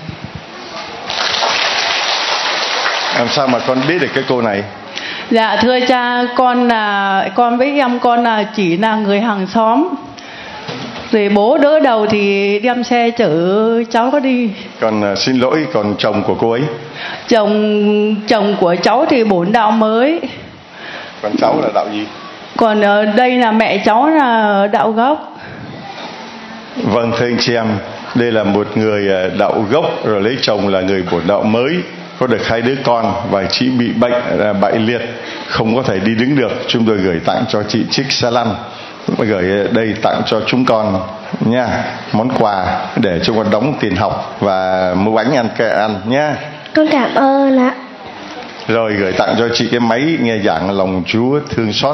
Làm sao mà con biết được cái cô này? Dạ thưa cha, con với em con là chỉ là người hàng xóm. Rồi bố đỡ đầu thì đem xe chở cháu có đi. Còn xin lỗi, còn chồng của cô ấy? Chồng của cháu thì bổn đạo mới. Còn cháu là đạo gì? Còn ở đây là mẹ cháu là đạo gốc. Vâng, thưa anh chị em, đây là một người đạo gốc rồi lấy chồng là người bổn đạo mới, có được 2 đứa con và chị bị bệnh bại liệt, không có thể đi đứng được. Chúng tôi gửi tặng cho chị chiếc xe lăn, gửi đây tặng cho chúng con nha, món quà để cho con đóng tiền học và mua bánh ăn nha. Con cảm ơn ạ. Rồi gửi tặng cho chị cái máy nghe giảng Lòng Chúa Thương Xót.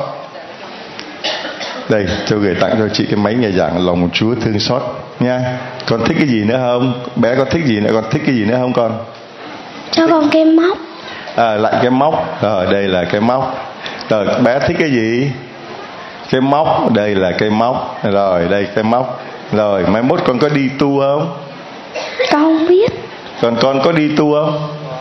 Đây, tôi gửi tặng cho chị cái máy nghe giảng Lòng Chúa Thương Xót nha. Con thích cái gì nữa không? Bé có thích gì nữa? Con thích cái gì nữa không con? Cho con cái móc. Lại cái móc. Rồi đây là cái móc. Rồi bé thích cái gì? Cái móc. Đây là cái móc. Rồi đây cái móc. Rồi mai mốt con có đi tu không? Con không biết. Còn con có đi tu không?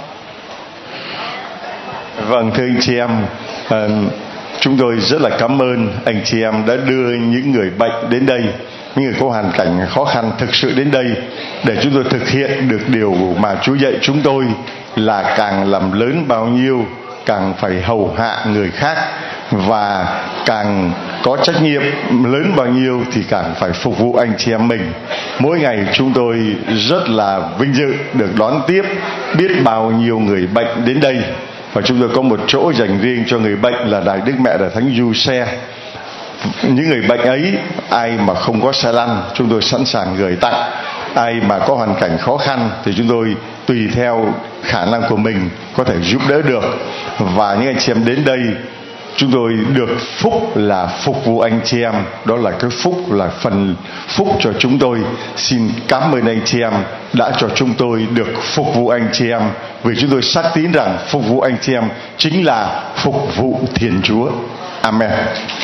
Vâng, thưa anh chị em, chúng tôi rất là cảm ơn anh chị em đã đưa những người bệnh đến đây, những người có hoàn cảnh khó khăn thực sự đến đây để chúng tôi thực hiện được điều mà Chúa dạy chúng tôi là càng làm lớn bao nhiêu càng phải hầu hạ người khác, và càng có trách nhiệm lớn bao nhiêu thì càng phải phục vụ anh chị em mình. Mỗi ngày chúng tôi rất là vinh dự được đón tiếp biết bao nhiêu người bệnh đến đây, và chúng tôi có một chỗ dành riêng cho người bệnh là Đài Đức Mẹ Đại Thánh Du Xe. Những người bệnh ấy, ai mà không có xe lăn chúng tôi sẵn sàng gửi tặng. Ai mà có hoàn cảnh khó khăn thì chúng tôi tùy theo khả năng của mình có thể giúp đỡ được. Và những anh chị em đến đây, chúng tôi được phúc là phục vụ anh chị em. Đó là cái phúc, là phần phúc cho chúng tôi. Xin cảm ơn anh chị em đã cho chúng tôi được phục vụ anh chị em, vì chúng tôi xác tín rằng phục vụ anh chị em chính là phục vụ Thiên Chúa. Amen.